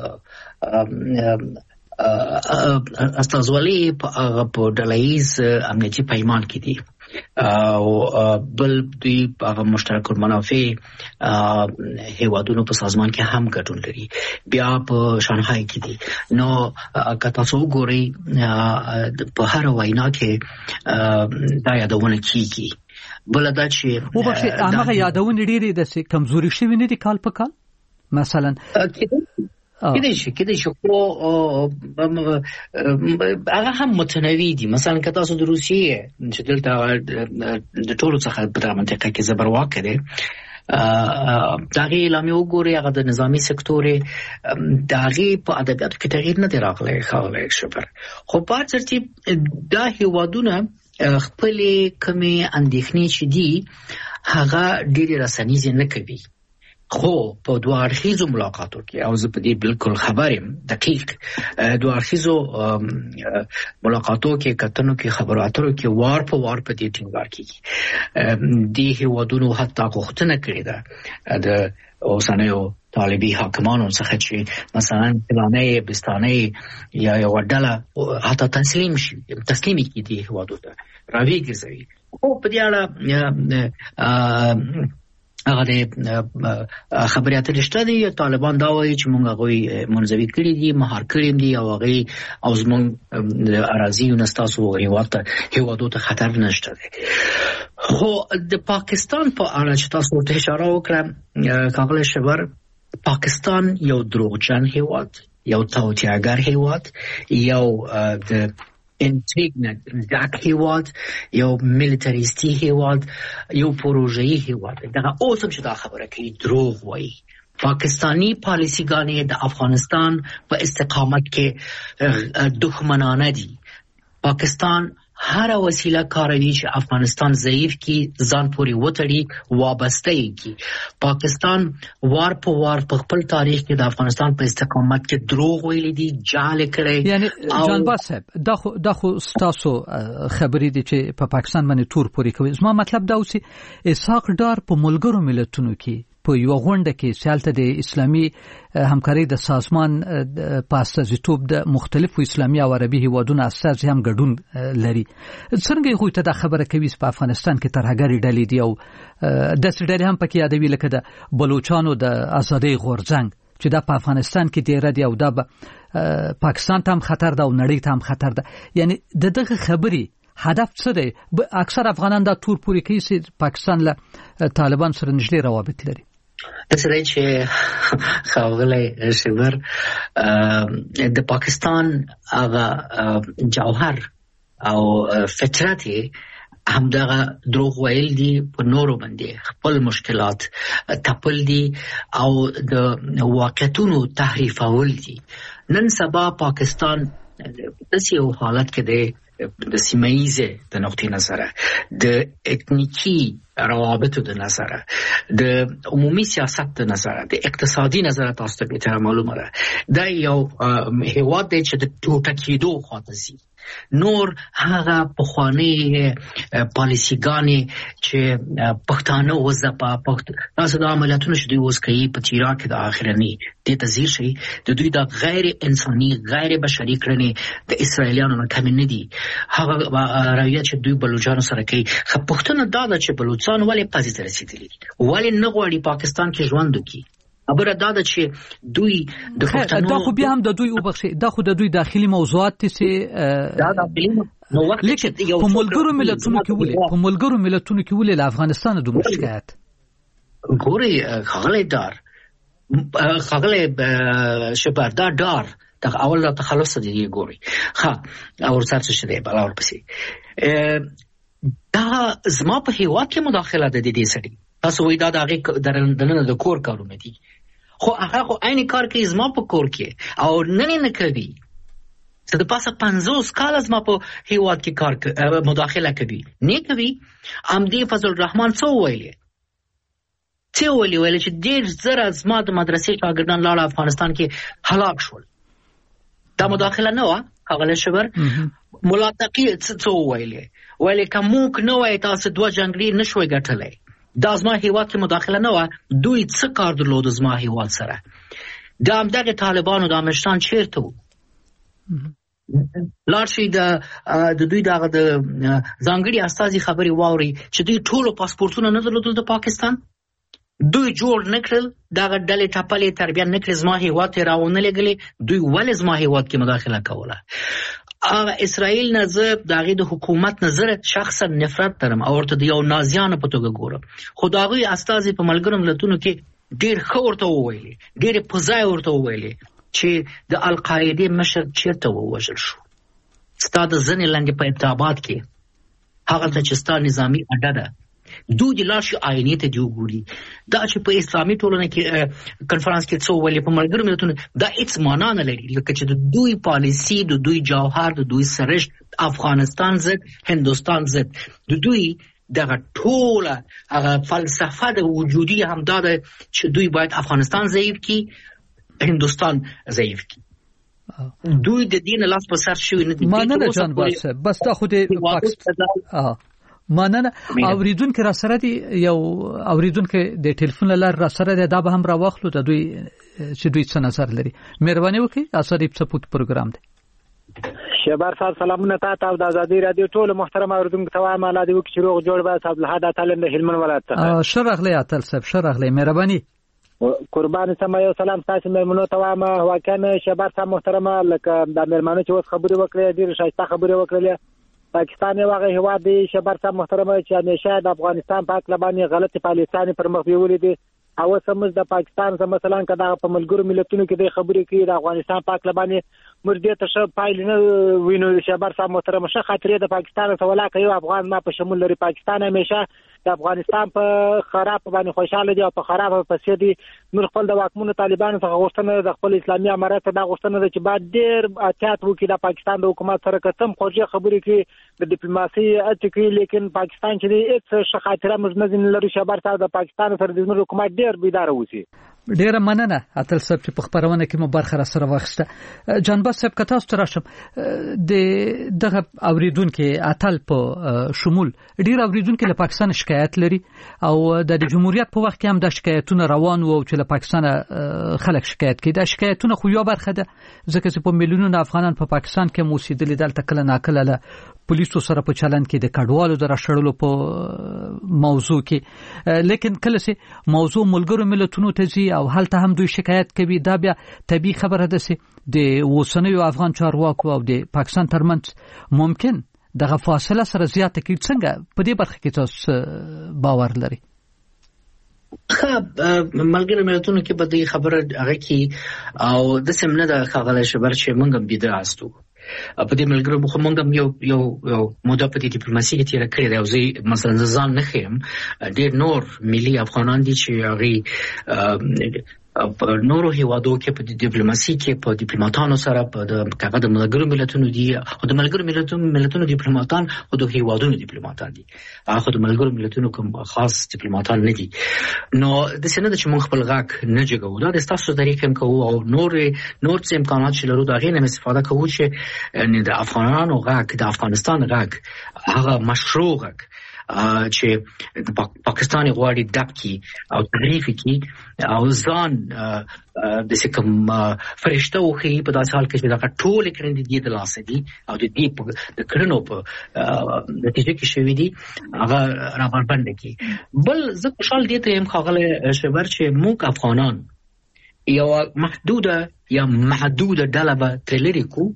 استازولي په ډلهیز امنیتي پیمان کې دي او بل دوی په مشترک المنافع هیوادونو په سازمان کې هم ګډون لري، بیا په شانګهای کې دي. نو که تاسو وګورئ په هر وینا کې دا یادونه کیږي. بل دا چې هغه یادونه ډېرې د کمزوري شوی نه دي کال په کال، مثلا کېدای شي خو هغه هم متنوع دي. مثلا که تاسو د روسیې چې دلته د ټولو څخه په منطقه کې زبرواکه دی داغه اعلامیه وګورئ، هغه د نظامی سکتور داغه په ادبیاتو کې تغییر نه دی راغلی خاله شبر. خو په ترتیب دا هیوادونه خپل کمی اندېښنې چې دي هغه ډېری رسنیز نه کوي، خو په دوه اړخیزو ملاقاتو کې او زه په دې بالکل خبرم دقیق دوه اړخیزو ملاقاتو کې کتنو کې خبرو اترو کې وار په وار په دې ټینګار کیږي. د هیوادونو حتی غوښتنه کړې ده د اوسنیو طالبي حاکمانو څخه چې مثلا فلانه بستانه یا یو ډله حتی تسلیم کړي دي هیوادو ته راویږي. خو په دې اړه هغه د خبري اترې شته دي. طالبان دا وایي چې موږ هغه منځوي کړی دي، مهار کړی دي او هغه او زموږ د اراضي او نستاسو هیوادو ته خطر نشته دي. خو د پاکستان په اړه چې تاسو ته اشاره وکړه کاغله شبر، پاکستان یو دروغجن هیواد، یو توطئه‌گر هیواد، یو د انټیګنټ ډاک هیواد، یو میلیټریستي هیواد، یو پروژه‌ای هیواد. دا اوسم چې دا خبره کوي دروغ وایي. پاکستانی پالیسیګانې د افغانستان په استقامت کې دښمنانه دي. پاکستان هر وسیله کاروي چې افغانستان ضعیف کی، ځان پورې وتړي، وابسته کی. پاکستان وار په وار په خپل تاریخ کې د افغانستان په استقامت کې دروغ ویلي دي، جعل کړي. یعنی جانباز صاحب دا خو ستاسو خبرې دي چې په پاکستان باندې تور پورې کوي. زما مطلب دا اوسي اسحاق ډار په ملګرو ملتونو کې په یو غونډه کې سیالته د اسلامي همکاري د سازمان په استازیتوب د مختلفو اسلامي او عربي هیوادونو اساس هم ګډون لري. څنګه یو ته دا خبره کوي په افغانستان کې ترهګری ډلې دي او د سړي هم پکې یادوي لکه د بلوچستان د ازادي غورځنګ چې دا په افغانستان کې ډیر دي او دا پاکستان ته هم خطر ده او نړۍ ته هم خطر ده. یعنی دغه خبري هدف څه دی؟ اکثر افغانان دا تور پورې کوي چې پاکستان له طالبان سره نږدې روابط لري. دسره چې خاغله شبر د پاکستان هغه جوهر او فطرت همدغه دروغ ویل دي، په نورو باندې خپل مشکلات تپل دي او د واقعیتونو تحریفول دي. نن سبا پاکستان د یو حالت کې دی د سیمایزه د نقطې نظره، د اتنیکی روابطو د نظره، د عمومي سیاست د نظره، د اقتصادي نظره تاسو ته به معلومه ده دا یو هیواد دی چې د ټوټه کېدو خواته ځي. نور هغه پخوانی پالیسیګانې چې پښتانه وځپا تاسو د عملیاتونو چې دوی اوس کوي په عراق کې د اخرنی د تزیر شي د دوی د غیر انساني غیر بشري کړنې د اسرایلیانو نه کم نه دي. هغه رویه چې دوی بلوچستان سره کوي، خو پښتنه دا ده چې بلوچستان ولې پاتې ته رسیدلی ولې نه غواړي پاکستان کې ژوند وکړي. خبره دا ده چې دوی د پښتنو دا خو بیا هم د دوی وبخښي، دا خو د دوی داخلي موضوعات دي دا داخلي نو وخت چې په ملګرو ملتونو کې ولې له افغانستان د مشکلات ګوري خغله شپاردا دار د اول تخلص دي ګوري ها او ورڅ څه دی بل اور پسې دا زما په هیواد کې مداخله ده د دې سړي تاسو وایي دا د دننه د کور کارونه دي خو هغه عین کار کوي زما په کور کې او نه کوي څه د پاسه 50 کال زما په هیواد کې کار مداخله کوي نه کوي امدی فضل الرحمن څو ویلي چې ډېر زره زما د مدرسې شاګردان لاړ افغانستان کې هلاک شول دا مداخله نه و هغه شبر مولا تقی څو ویلي کوم نو وای تاسو دوه جنگري نشوي ګټلای دا زما هیواد کې مداخله نه و دوی څه کار درلود زما هیواد سره دا هم دغه طالبانو د امشتان چیرته وو لارشي د دوی دغه د ځانګړي استازي خبري واوري چې دوی ټولو پاسپورتونه نه درلودل د پاکستان دوی جوړ نکړل دغه ډلې ټاپلې تربیه نکړل زما هیواد ته راونه لګلې دوی ولې زما هیواد کې مداخله کوله اسرائیل نظر دغه د حکومت نظر شخصا نفرت ترم او ورته د یو نازیانو په توګه ګورم خدایي استازي په ملګرو ملتونو کې ډیر خورته وویلي ډیر پزای ورته وویلي چې د القاعده مشر چیرته ووجل شو ستاد ځنې لاندې په ابتابات کې هغه چې ستاد نظامی اډه ده دوی د لاشي آئینې ته دی وګوري دا چې په اسلامي ټولنه کې کنفرانس کې څو ولې په ملګرو ملتونو دا هیڅ معنا نه لري چې د دوی پالیسی د دوی جوهر د دوی سرشت افغانستان ضد هندستان ضد د دوی دغه ټوله هغه فلسفه د وجودي هم دا چې دوی باید افغانستان ضعیف کی هندستان ضعیف کی دوی د دین لاس په سر شوی نه دي مانه جان بس تا خو د پاکستان ماننه اوریدونکو را سره دی یو اوریدونکو د ټلیفون لار را سره دی دا به هم را واخلو د دوی چې دوی څه نظر لري مهرباني وکړئ اسادی سپورت پروګرام دی شبار صاحب سلامونه تاسو او د ازادي رادیو ټول محترم اوریدونکو ته وایم الله دې وکړي چې روغ جوړ به صاحب له هدا تعالی د هلمند ولایت ته شرغلی اتل صاحب شرغلی مهرباني قربان سم یو سلام تاسو مېمنو ته وایم واکنه شبار صاحب محترم لکه د مېرمنو چې اوس خبرې وکړې ډېر شایسته خبرې وکړلې پاکستان یو هغه هیواد دی شبر صاحب محترمه چې همیشه د افغانستان په اړه باندې غلطي پالیسانه پر مخ بیولې دي او سمز د پاکستان سم مثلا کدا په ملګرو ملتونو کې د خبرې کوي د افغانستان په اړه باندې مرګ ته ش پایل نه وینو شبر صاحب محترمه ش خاطرې د پاکستان سواله کوي افغان ما په شمول لري پاکستان همیشه د افغانستان په خراب باندې خوشاله دي او په خراب پسې دي نور خپل د واکمنو طالبانو څخه غوښتنه د خپل اسلامي امارات د غوښتنه ده چې بعد ډیر احتیاط وکړي د پاکستان د حکومت سره کتم خوږه خبرې کوي د ډیپلوماسي اټکی لیکن پاکستان چې هیڅ ش خاطره مزنه لري شبر صاحب د پاکستان سره د حکومت ډیر بیدار وسی ډیره مننه اتل صاحب چې په خبرونه کې مو برخه را سره واخیسته جانباز صاحب کته ست راشم د دغه اوریدونکو اتل په شمول ډیر اوریدونکو له پاکستان شکایت لري او د جمهوریت په وخت کې هم د شکایتونو روان وو چې له پاکستان خلک شکایت کوي د شکایتونو خو یو برخه ده ځکه چې په میلیونونو افغانان په پاکستان کې موسیدل دلته کله ناکله له پولیسو سره په چلند کې د کډوالو د راشړلو په موضوع کې لیکن کله چې موضوع ملګرو ملتونو ته ځي او هلته هم دوی شکایت کوي دا بیا طبيعي خبره ده چې د وسنیو افغان چارواکو او د پاکستان ترمنځ ممکن دغه فاصله سره زیاته کیږي څنګه په دې برخه کې تاسو باور لري ملګرو ملتونو کې په دې خبره هغه کې او د سیمنه د خغله شبر چې مونږ هم بيد راستو په دې ملګرو مخ مونږ یو موده په ډیپلوماسي کې تیر کړی دی او زه مثلا ځان نه خیم ډېر نور ملي افغانان دي چې هغه په نورو هیوادو کې په ډیپلوماسي کې په ډیپلوماټانو سره په دغه د ملګرو ملتونو دي او د ملګرو ملتونو ډیپلوماټان او د هیوادونو ډیپلوماټان دي هغه د ملګرو ملتونو کوم خاص ډیپلوماټان نه دي نو د سینه چې موږ خپل غاک نه جګو دا د تاسو طریقې هم کوو او نور څه امکانات چې لرو دا غي نه استفاده کوو چې د افغانانو غاک د افغانستان غاک هغه مشروع غاک چې د پاکستاني غواړي دبکی او تعریف کی او ځان د کوم فرشته وخی په داسې حال کې چې دا ټول کړي دي د لاسه دي او د دې د کړنو په نتیجه کې شوی دي هغه را بربند کی بل زه خوشحال دي ته هم خاغله شبر چې موږ افغانان یو محدوده ډله به تلری کو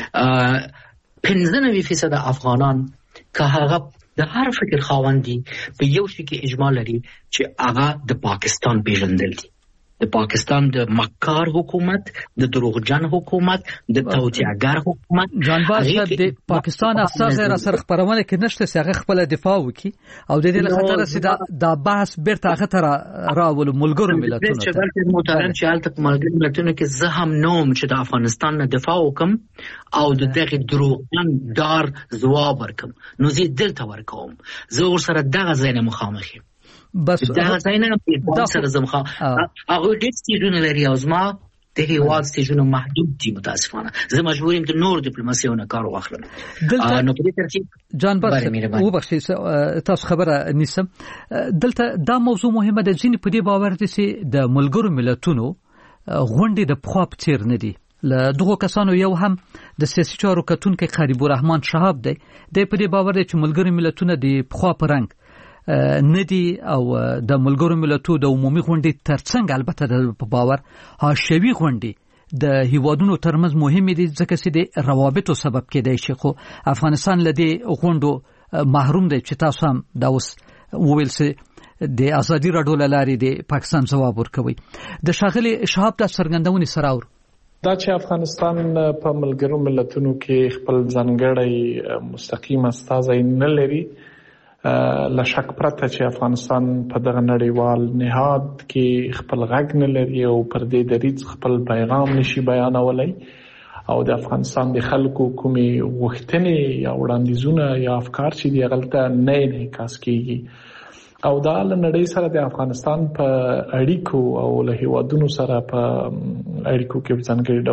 95% افغانان که هغه د هر فکر خاوندي په یو شي کې اجماع لري چې هغه د پاکستان پیژندل دي د پاکستان د مکار حکومت، د دروغجن حکومت، د توطئه‌ګر حکومت. جانباز صاحب د پاکستان اساس را سره خبرونه کې نشته چې هغه خپل دفاع وکړي او د دې خطر سره دا بحث بیرته هغه تر راول ملګرو ملتونو ته چې محترم چې حالت ملګرو ملتونو کې زه هم نوم چې د افغانستان نه دفاع وکم او د دغه دروغجن دار ځواب ورکم، نو زه دلته ورکوم. زه ور سره دغه ځای نه مخامخ یم، بس دغه ځای نه په سره زمخه هغه ډېر سټیجونه لري او زما د هیواد سټیجونه محدود دي. متاسفانه زه مجبور یم چې نور ډیپلوماسیونه کار واخلم. نو په دې ترتیب جان بس وبخښئ تاسو خبره نیسم. دلته دا موضوع مهمه ده. ځینې په دې باور دي چې د ملګرو ملتونو غونډې د پخوا په څیر نه دي. له دغو کسانو یو هم د سیاسي چارو کتونکي قریب الرحمن شهاب دی. د په دې باور دی چې ملګرو ملتونه د پخوا په رنګ ندي او د ملګرو ملتونو د عمومي غونډې ترڅنګ البته د باور حاشیوي غونډې د هیوادونو ترمنځ مهمه دي ځکه چې د روابطو سبب کېدای شي. خو افغانستان لدی غونډو محروم دی چې تاسو هم دا اوس وویل چې د ازادي راډیو لارې د پاکستان ځواب ورکوي. د شاغلي شهاب د څرګندونې سره دا چې افغانستان په ملګرو ملتونو کې خپل ځانګړی مستقیم استازی نه لري، لا شک پرته چې افغانستان په دغه نړیوال نهاد کې خپل غږ نه لري او پر دې دریځ خپل پیغام نشي بیانولای او د افغانستان د خلکو کومې غوښتنې یا وړاندیزونه یا افکار چې دی غلطه نه انعکاس کیږي او دا له نړۍ سره د افغانستان په اړیکو او له هیوادونو سره په اړیکو کې ځانګړي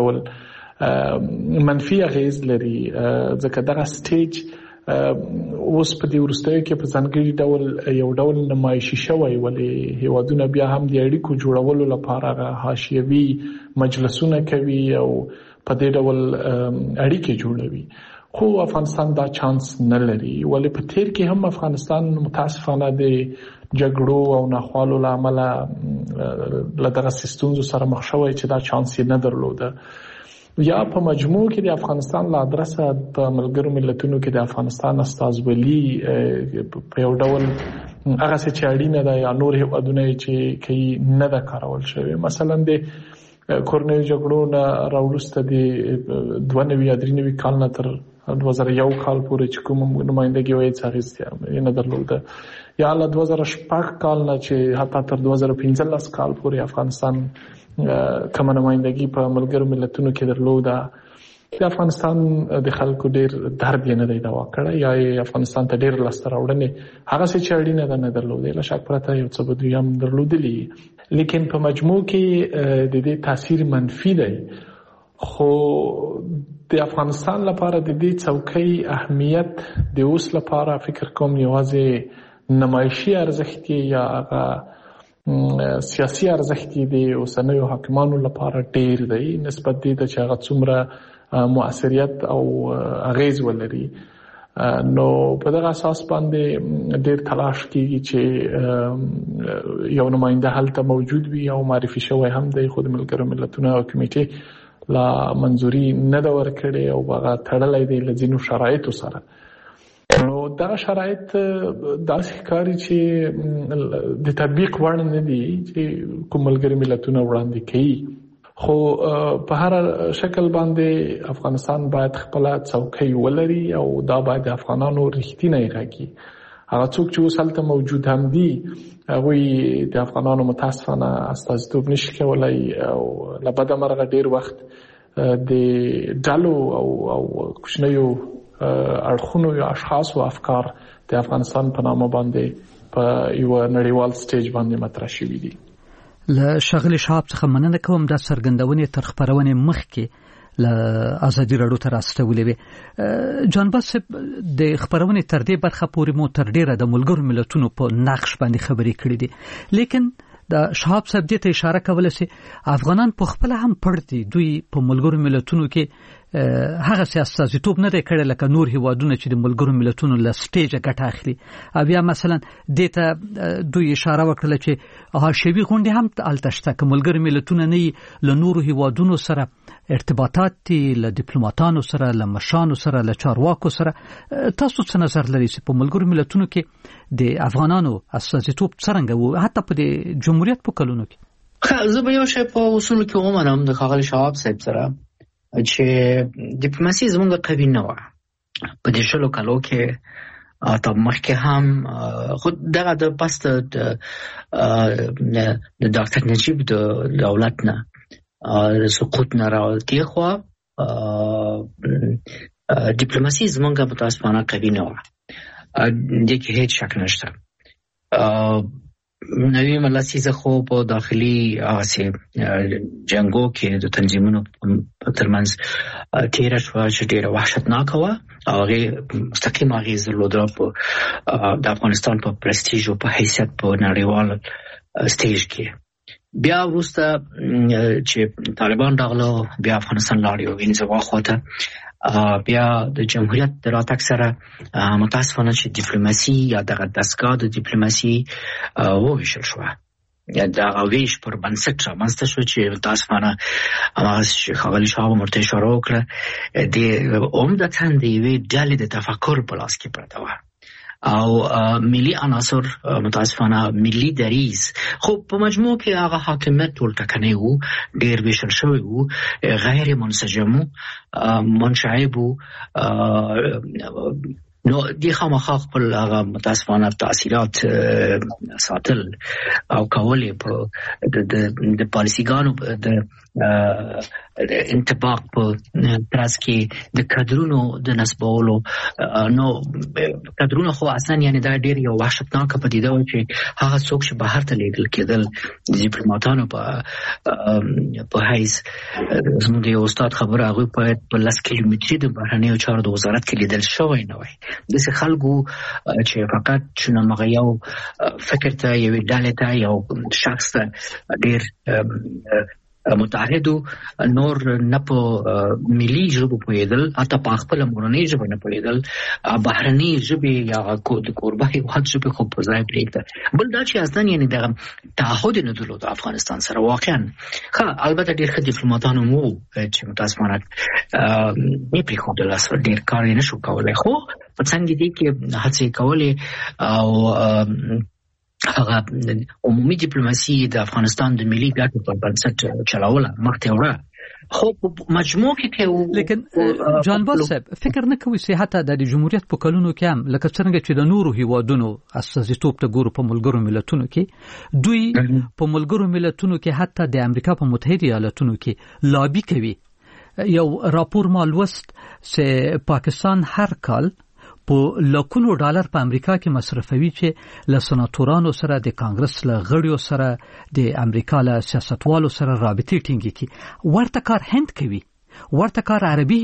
ډول منفي اغیز لري. ځکه دغه سټیج اوس په دې ورستیو کې په ځانګړي ډول یو ډول نمایشي شوی، ولې هیوادونه بیا هم د اړیکو جوړولو لپاره حاشیوي مجلسونه کوي او په دې ډول اړیکې جوړوي. خو افغانستان دا چانس نه لري، ولې په تیر کې هم افغانستان متاسفانه د جګړو او ناخوالو له امله له دغه ستونزو سره مخ شوی چې دا چانس یې نه درلوده. یا په مجموع کې د افغانستان له ادرسه په ملګرو ملتونو کې د افغانستان استازولي په یو ډول هغه څه چې اړینه ده یا نور هیوادونه چې کوي نه ده کارول شوی. مثلا د کورنیو جګړو نه راوروسته د 2093 کال نه تر 2001 کال پورې چې کوم نمائندګي وایي څنګه نه درلوده، یا له 2006 کال نه چې حتی تر 2015 کال پورې افغانستان کومه نمائندګي په ملګرو ملتونو کې درلوده. د افغانستان د خلکو ډیر درد یې نه دی دوا کړی یا افغانستان ته ډیر لاسته راوړنې هغه څه چې اړینه ده نه درلوده، له شک پرته یو څه بدوی هم درلودلی، لیکن په مجموع کې د دې تاثیر منفي دی. خو د افغانستان لپاره د دې څوکۍ اهمیت د اوس لپاره فکر کوم یوازې نمایشي ارزښت یا هغه سیاسي ارزښت دی اوسنیو حاکمانو لپاره ډیر دی نسبت دې ته چې هغه څومره مؤثریت او اغیز ولري. نو په دغه اساس باندې ډیر تلاش کیږي چې یو نماینده هلته موجود وي او معرفي شوی هم دی، خو د ملګرو ملتونو او کمیټې لا منځوري نه ده ورکړې او هغه تړلی دی له ځینو شرایطو سره. نو دا شرایط داسې ښکاري چې د تطبیق وړ نه دي چې کوم ملګري ملتونه وړاندې کوي. خو په هر شکل باندې افغانستان باید خپل څوکۍ ولري او دا باید د افغانانو رښتینی غږ وي. هغه څوک چې اوس هلته موجود هم دي هغوی د افغانانو متاسفانه استازیتوب نشي کولی او له بده مرغه ډیر وخت د ډلو او کوچنیو اړخونو یا اشخاصو افکار د افغانستان په نامه باندې په یو نړیوال سټیج باندې مطرح شوي دي. له شغلي شهاب څخه مننه کوم د څرګندونې تر خبرونې مخکې له ازادي راډیو ته راستولې وي. جان بس د خبرونې تر دې برخه پورې مو تر ډیره د ملګرو ملتونو په نقش باندې خبرې کړې دي، لیکن د شهاب صاحب دې ته اشاره کوله چې افغانان په خپل هم پړ دي، دوی په ملګرو ملتونو کې هغه سیاستوب نه دی کړی لکه نور هیوادونه چې د ملګرو ملتونو له سټیجه ګټه اخلي. بیا مثلا دې ته دوی اشاره وکړه چې حاشیوي غونډې هم هلته شته، که ملګرو ملتونه نه وي له نورو هیوادونو سره ارتباطات دي، له ډیپلوماتانو سره، له مشرانو سره، له چارواکو سره. تاسو څه نظر لرئ چې په ملګرو ملتونو کې د افغانانو استازیتوب څرنګه و حتی په د جمهوریت په کلونو کې؟ زه به یو شی په اصول کې ومنم د ښاغلي شواب صاحب سره چې ډیپلوماسي زموږ قوي نه وه په دې 20 کالو کې تر مخکې هم خود دغه د پس د ډاکټر نجیب د دولت نه سقوط نه راوتې خو ډیپلوماسي زموږ متاسفانه قوي نه وه دې کې هیڅ شک نشته نوی ملاسیزه خو په داخلي جنگو کې د تنظیمونو په ترمنځ تیر شو چې ډیره وحشتناک و او هغه مستقیم اغیز درلوده په د افغانستان په پرستیژ او په حیثیت په نړیوال سټیج کې بیا وروسته چې طالبان راغله بیا افغانستان لاړ یو انزوا خواته بیا د جمهوریت د راتګ سره متاسفانه چې ډیپلوماسي یا دغه دستګاه د ډیپلوماسي وویشل شوه یا دغه ویش پر بنسټ رامنځته شو چې متاسفانه هغه ښاغلي شاه مرتضی اشاره وکړه د عمدتاً د یوې ډلې د تفکر په لاس کې پرته وه او ملي عناصر متاسفانه ملي دریز خو په مجموع کې هغه حاکمیت ټول ټکنی وو ډیر ویشل شوی وو غیر منسجم منشعب نو دی خامخا خپل هغه متاسفانه تاثیرات ساتل او کولې په د پالیسیګانو د انطباق په تراس کې د کادرونو د نسبولو نو کادرونو خو اصلا یعنی دا ډیر یو وحشتناک پدیده و چې هغه څوک چې بهر ته لیږل کېدل د ډیپلوماټانو په حیث زموږ د یو استاد خبره هغوی باید په 10 کیلومتري د بهرنیو چارو د وزارت کې لیدل شوی نه وای داسې خلکو چې فقط شنه یو فکر ته یوې ډلې ته یو شخص ته ډیر متعهدو نور نه په ملي ژبو پوهېدل حتی په خپله مورنۍ ژبه نه پوهېدل بهرنۍ ژبې یا د کوربه هېواد ژبې خو په ځای پرېږده بل دا چې اصلا یعنې دغه تعهد یې نه درلود افغانستان سره واقعا البته ډېر ښه ډیپلوماتان هم وو چې متاسفانه یې پرېښودل ډېر کار یې نه شو کولی خو په څنګ دې کې هڅې یې کولې او هغه عمومي ډیپلوماسي د افغانستان د ملي ګټو پر بنسټ چلاوله مخته وړه خو مجموع کې لیکن جان بال صاحب فکر نه کوي چې حتی د جمهوریت په کلونو کې هم لکه څنګه چې د نورو هیوادونو استازیتوب ته ګورو په ملګرو ملتونو کې دوی په ملګرو ملتونو کې حتی د امریکا په متحده ایالاتونو کې لابي کوي یو راپور مالوست چې پاکستان هر کال په لکونو ډالر په امریکا کې مصرفوي چې له سناتورانو سره د کانګرس له غړیو سره د امریکا له سیاستوالو سره رابطې ټینګي کی ورته کار هند کوي ورته کار عربي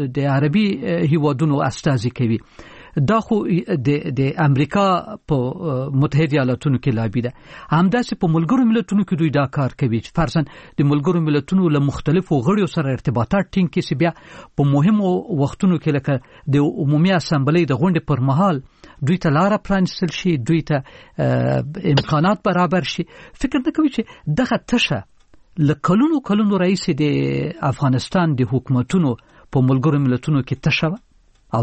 هیوادونو استازي کوي دا خو د امریکا په متحده ایالاتونو کې لابي ده همداسې په ملګرو ملتونو کې دوی دا کار کوي چې فرضاً د ملګرو ملتونو له مختلفو غړیو سره ارتباطات ټینګ کړي بیا په مهمو وختونو کې لکه د عمومي اسامبلې د غونډې پر مهال دوی ته لاره پرانیستل شي دوی ته امکانات برابر شي فکر نه کوي چې دغه تشه لکلونو رئیس د افغانستان د حکومتونو په ملګرو ملتونو کې تشه او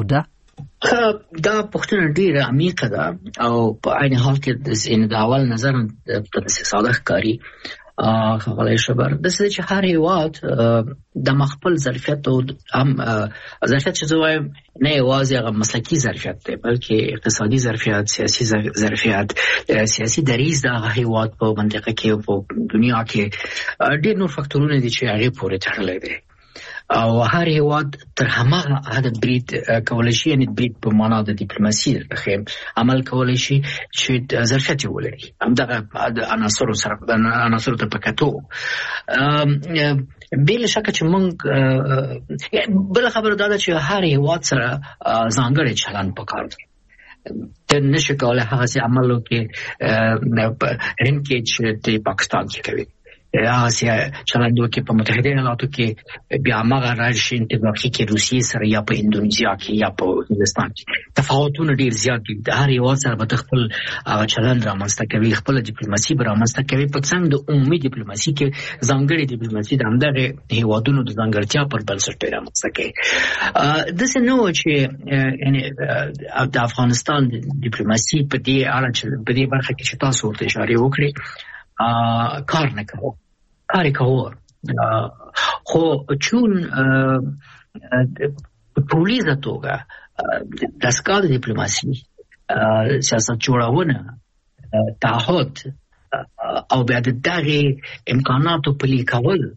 دا پوښتنه ډیره عمیقه ده او په عین حال کې د اول نظر په ساده ښکاري خپل شبر د څه چې هر هیواد د خپل ظرفیت او هم ظرفیت چې زوی نه یوازې هغه مسلکي ظرفیت دی بلکې اقتصادي ظرفیت سیاسي ظرفیت سیاسي دریز د هیواد په منطقه کې او په دنیا کې ډېر نور فاکتورونه دي چې هغه پورې تړلي دي او هر هیواد تر هماغه حد برید کولای شي یعنی برید په معنا د ډیپلوماسي خیم عمل کولای شي چې ظرفیت ولري همدغه عناصر ته پکاتو بل شک چې موږ بل خبره دا ده چې هر هیواد سره ځانګړی چلند پکار دی ته نشي کولای هغه عمل وکړي هند کې چې د پاکستان کې کوي آسیا چلند وکړي په متحده ایالاتو کې بیا هغه راشي انتباهي کې روسیې سره یا په اندونیزیا کې یا په هندستان کې تفاوتونه ډیر زیات دي هر یو سره به خپل هغه چلند رامنځته کوي خپل ډیپلوماسي به رامنځته کوي په څنګ د عمومي ډیپلوماسي کې ځانګړي ډیپلوماسي د همدغه هیوادونو د ځانګړتیا پر بنسټ رامنځته کوي د څه نو چې یعنی د افغانستان ډیپلوماسي په دې اړه چې په دې برخه کې تاسو ورته اشاره وکړي کار نه کوو کاری کوو خو چون پولیسه توګه دستګاه د ډیپلوماسي سیاست جوړونه تعهد او بیا د دغه امکاناتو پلي کول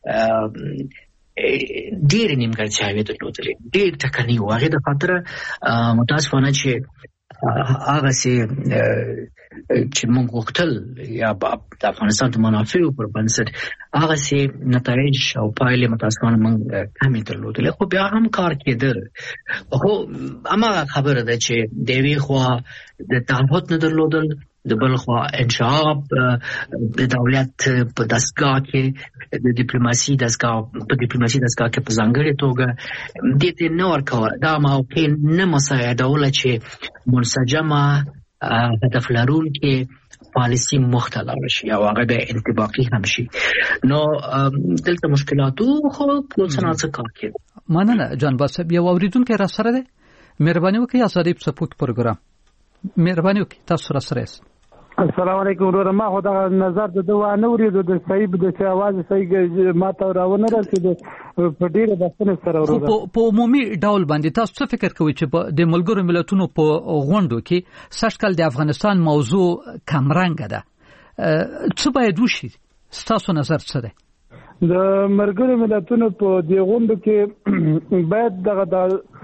ډېر نیمګړتیاوې درلودلې ډېر ټکنۍ وه هغې د خاطره متاسفانه چې هغه چې موږ غوښتل یا د افغانستان د منافعو پر بنسټ هغه نتایج او پایلې متاسفانه موږ کمې درلودلې خو بیا هم کار کېده خو هماغه خبره ده چې د یوې خوا د تعهد نه درلودل د بل خوا انشعاب د دولت په دستګاه کې د ډیپلوماسي دستګاه کې په ځانګړې توګه دې ته نه ورکوه دا موقع نه مساعدوله چې منسجمه هدف لرونکې پالیسي مخته لاړه شي او هغه به انطباقي هم شي نو دلته مشکلاتو خو څه کار کوي مننه جان باسب یو اوریدونکو را سره ده مهرباني وکړئ ازادي په سپوک پروګرام مهرباني وکړئ تاسو را سره است السلام علیکم ورور ما خو دا نظر د دوه نورې د صحیح د आवाज صحیح ما ته راونه رسید په ډیره بسنه سره ورور په عمومي ډول باندې تاسو څه فکر کوئ چې د ملګرو ملتونو په غونډو کې سږکال د افغانستان موضوع کمرنګه ده څه باید وشي تاسو نظر څه ده د ملګرو ملتونو په دې غونډو کې باید دغه د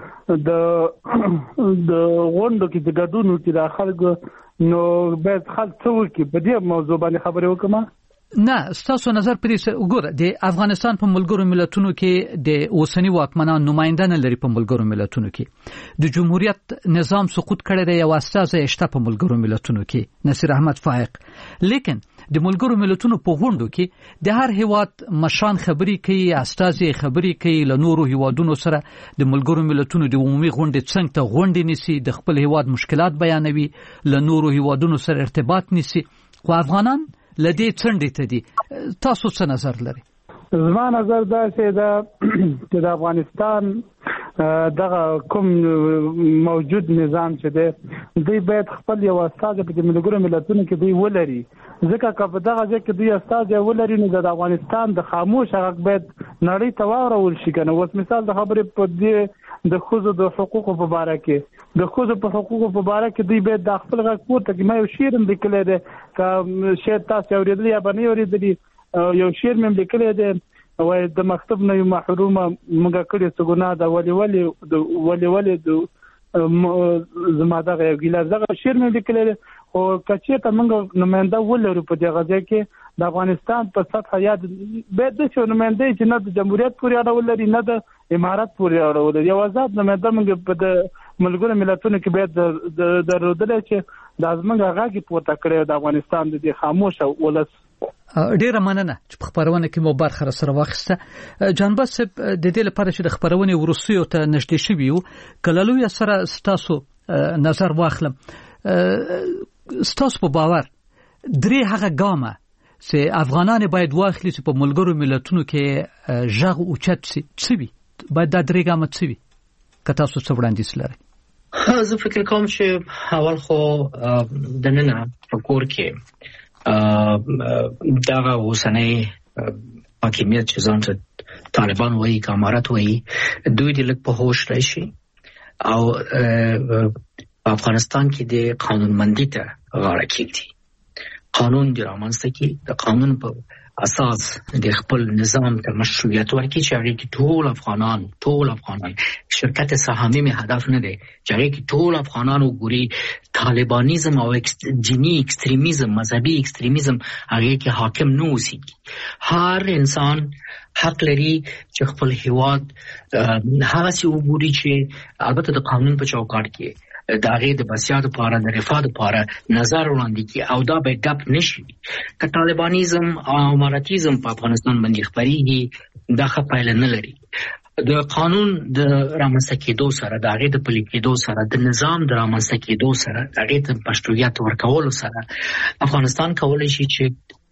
غونډو کې د ګډون کې د خلکو نو باید خلک څه وکړي په دې موضوع باندې خبرې وکړم نه تاسو نظر پرې وګوره د افغانستان په ملګرو ملتونو کې د اوسنی واکمنان نماینده نه لري په ملګرو ملتونو کې د جمهوریت نظام سقوط کړی دی او استازي شته په ملګرو ملتونو کې نصیر احمد فائق لیکن د ملګرو ملتونو په غونډو کې د هر هیواد مشان خبري کوي استازي خبري کوي له نورو هیوادونو سره د ملګرو ملتونو د عمومي غونډې څنګه ته غونډې نيسي د خپل هیواد مشکلات بیانوي له نورو هیوادونو سره ارتباط نيسي خو افغانان لدې څنډې ته دي تاسو څه نظر لري زما نظر دا چې د افغانستان دغه کوم موجود نظام چې دی باید خپل یو استاد په ملګرو ملتونو کې دی ولري ځکه که په دغه ځای کې دی استاد ولري نو د افغانستان د خاموش حق باید نړۍ ته واورول شي کنه اوس مثال د خبرې په دې د ښځو د حقوقو په اړه کې د ښځو په حقوقو په اړه کې دی باید د خپل غږ پورته کې ما یو شعر هم لیکلی دی که شعر تاسو اورېدلی یا به نه اورېدلی یو شعر مې هم لیکلی دی وای د مکتب نه یو محرومه موږ کړي څه ګناه ده ولې زما دغه یو ګیلاس دغه شعر مې لیکلی دی خو که چېرته موږ نماینده ولرو په دغه ځای کې د افغانستان په سطح یاد باید داسې نماینده چې نه د جمهوریت پورې اړه ولري نه د امارت پورې اړه ولري یو آزاد نماینده موږ په د ملګرو ملتونو کې باید درلودلی چې دا زموږ غږ پورته کړی د افغانستان د دې خاموشه ولس ډیره مننه چې په خبرونه کې مو برخه سره واخیسته جانباز صاحب د دې لپاره چې د خبرونه ورسیو ته نږدې شوي یو کلالوی سره ستاسو نظر واخلم ستاسو په باور درې هغه ګامه چې افغانان باید واخلي چې په ملګرو ملتونو کې ژغ اوچت شي څه وي باید دا درې ګامه څه وي که تاسو څه وړاندیز لرئ زه فکر کوم چې اول خو دننه په کور کې دغه اوسنۍ حاکمیت چې ځان ته طالبان وایي که امارت وایي دوی د لږ په هوش راشي او په افغانستان کې د قانونمندۍ ته غاړه کېږدي قانون د رامنځته کړي د قانون په اساس د خپل نظام ته مشروعیت ورکړي چې هغې کې ټول افغانان شرکت سهامي مې هدف نه دی چې هغې کې ټول افغانان وګوري طالبانیزم او دینی اکستریمیزم مذهبي اکستریمیزم هغې کې حاکم نه اوسېږي هر انسان حق لري چې خپل هیواد هغسې وګوري چې البته د قانون په چوکاټ کې د هغې د بسیا دپاره د رفاه دپاره نظر وړاندې کړي او دا به ډپ نشي که طالبانیزم او امارتیزم په افغانستان باندې خپرېږي دا ښه پایله نه لري د قانون د رامنځته کېدو سره د هغې د پلي کېدو سره د نظام د رامنځته کېدو سره د هغې ته مشروعیت ورکولو سره افغانستان کولی شي چې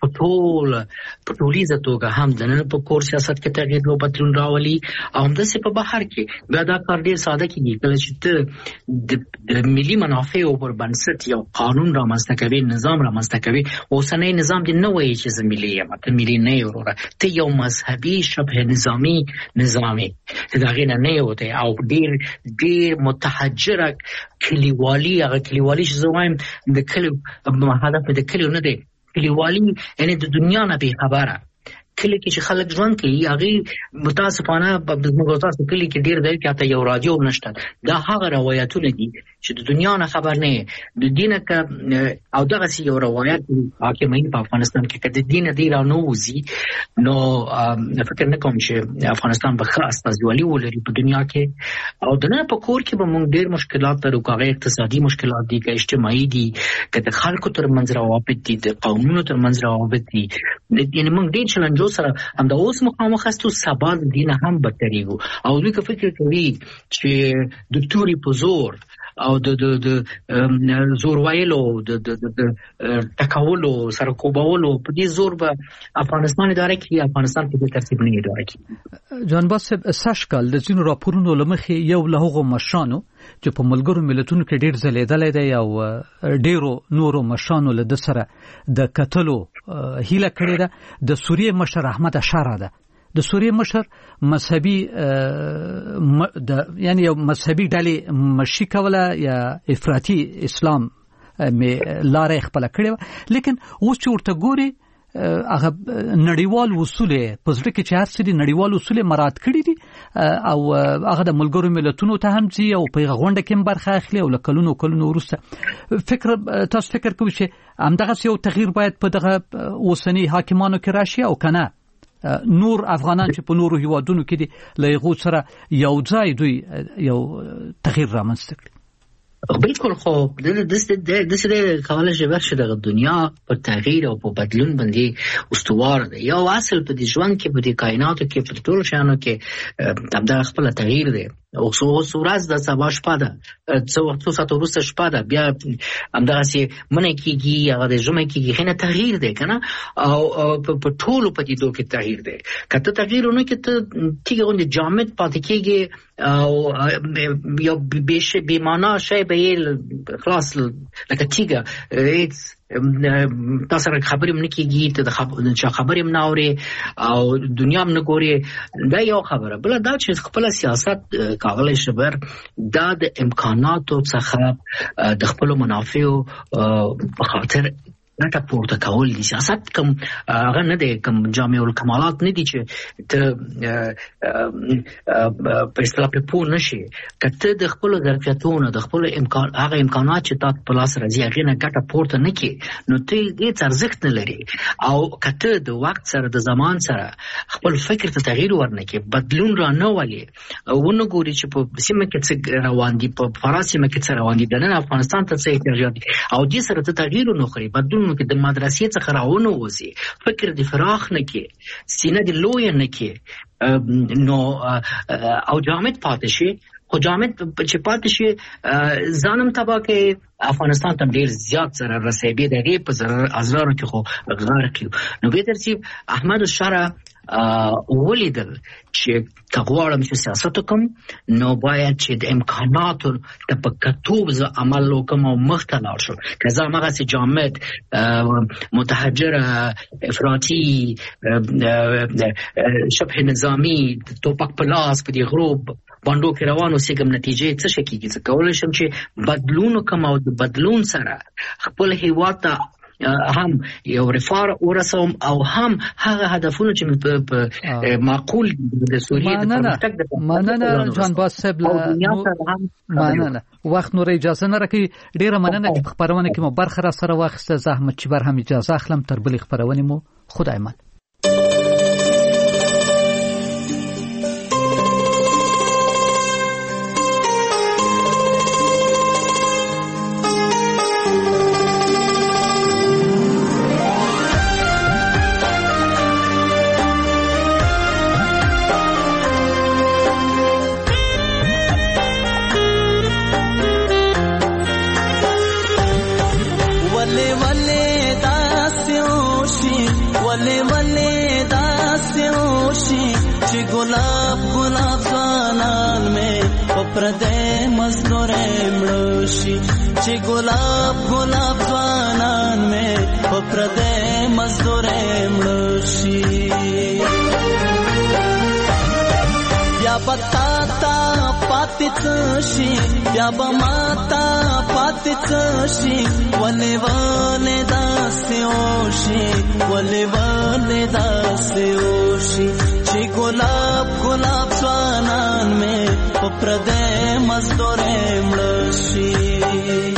په ټولیزه توګه هم د نن په کور سیاست کې تغییر او بدلون راولي او همداسې په بهر کې بیا دا کار ډېر ساده کېږي کله چې ته د ملي منافعو پر بنسټ یو قانون رامنځته کوي نظام رامنځته کوي اوسنی نظام دې نه وایي چې زه ملي یم ته ملي نه یې وروره ته یو مذهبي شبه نظامي ته د هغې نه یې وتی او ډېر متحجره کلیوالي هغه کلیوالي چې زه وایم د کلیو هدف مې د کلیو نه دی کلیوالي یعنی د دنیا نه بې خبره کلی کې چې خلک ژوند کوي هغې متاسفانه موږ تاسو کلی کې ډېر دی چې حتی یو رادیو نشته دا هغه روایتونه دي چې د دنیا نه خبر نه د دینه او دغسې یو روایت حاکمین په افغانستان کې که د دینه دی را نه وځي نو فکر نه کوم چې افغانستان به ښه استازولي ولري په دنیا کې او د نن په کور کې به موږ ډېر مشکلات لرو که هغه اقتصادي مشکلات دي که اجتماعي دي که د خلکو ترمنځ روابط دي د قومونو ترمنځ روابط دي یعنې موږ ډېر چلنجو سره همدا اوس مخامخ هستو سبا د دینه هم بدترېږو او دوی که فکر کوي چې د توري په زور او د زور ویلو د ټکولو سره کوبولو په دې زور به افغانستان اداره کړي افغانستان په دې ترتیب نه اداره کړي جانباز صاحب سږکال د ځینو راپورونو له مخې یو له هغو مشرانو چې په ملګرو ملتونو کې ډېر ځلېدلی دی او ډېرو نورو مشرانو له ده سره د کتلو هیله کړې ده د سوریې مشر احمد اشاره ده د سوریې مشر مذهبي یعنی یو مذهبي ډلې مشي کوله یا افراطي اسلام لاره خپله کړې وه لیکن اوس چې ورته ګوري هغه نړیوال اصول په زړه کې چې هر څه دي نړیوال اصول مراعات کړي دي او هغه د ملګرو ملتونو ته هم ځي او په هغه غونډه کې هم برخه اخلي او له کلونو وروسته تاسو فکر کوئ چې همدغسې یو تغییر باید په دغه اوسني حاکمانو کې راشي او که نه نور افغانان چې په نورو هیوادونو کې دي له هغو سره یو ځای دوی یو تغییر رامنځته کړي بالکل خو داسې دی کولی شي بخشي دغه دنیا په تغییر او په بدلون باندې استوار دی یو اصل په دې ژوند کې په دې کائناتو کې په ټولو شیانو کې همدغه خپله تغییر دی اوس ورځ د سبا شپه ده څو ساعته وروسته شپه ده بیا همدغسې منی کېږي هغه د ژمی کېږي ښه نه تغییر دی که نه او په ټولو پدیدو کې تغییر دی که ته تغییر ونه کړې ته تیږه غوندې جامد پاتې کېږي او یو بې معنا شی به یې خلاص لکه تیږه تا سره خبرې هم نه کېږي ته د چا خبرې هم نه اورې او دنیا هم نه ګورې دا یو خبره بله دا چې خپله سیاست کاغلی شبر دا د امکاناتو څخه د خپلو منافعو په خاطر ګټه پورته کول دي سیاست کوم هغه نه دی کوم جامع الکمالات نه دي چې ته په اصطلاح پرې پوه نه شي که ته د خپلو ظرفیتونو د خپلو هغه امکانات چې تا په لاس راځي هغې نه ګټه پورته نه کړې نو ته هېڅ ارزښت نه لري او که ته د وخت سره د زمان سره خپل فکر ته تغییر ورنه کړې بدلون را نه ولې ونه ګوري چې په سیمه کې څه روان دي په فراه سیمه کې څه روان دي دننه افغانستان ته څه احتیاجات دي او دې سره ته تغییر ونه خوري بدلون کې د مدرسې څخه راونه وځي فکر د فراخ نه کې سینه د لوی نه کې نو او جامد پاتې شي خو جامد چې پاتې شي ځانم تبا کې افغانستان ته ډیر زیات ضرر رسوي به دغه په ضرر ازرار کې خو غار کړو نو به ترتیب احمد الشرع ولیدل چې کغواړم چې سیاست وکم نو باید چې د امکاناتو د پکتوب ز عمل وکم او مخته لاړ شم که زه هماغسې جامد متحجر افراطي شبه نظامي توپک په لاس په دې غروب باندو کې روان اوسېږم نتیجې څه شي کېږي زه کولی شم چې بدلون وکم او د بدلون سره خپل هېواد ته هم یو رفاه ورسوم او هم هغه هدفونه چې په معقول د سوریې د پرمختګ د مننه جانباز صاحب مننه وخت نور اجازه نه راکړي ډیره مننه چې خبرونه کې مو برخه را سره واخیسته زحمت چې بر هم اجازه اخلم تر بلې خبرونه مو خدای مان वले वले दास्यों शी ګلاب ګلاب ځوانان مې په پردې مزدورې مړشي چې ګلاب ګلاب ځوانان مې په پردې مزدورې مړشي بیا بتا تا پاتې شي بیا به ماتا پاتې شي ولې ولې داسې وشي ولې ولې داسې وشي چې ګلاب ګلاب ځوانان مې په پردې مزدورې مړشي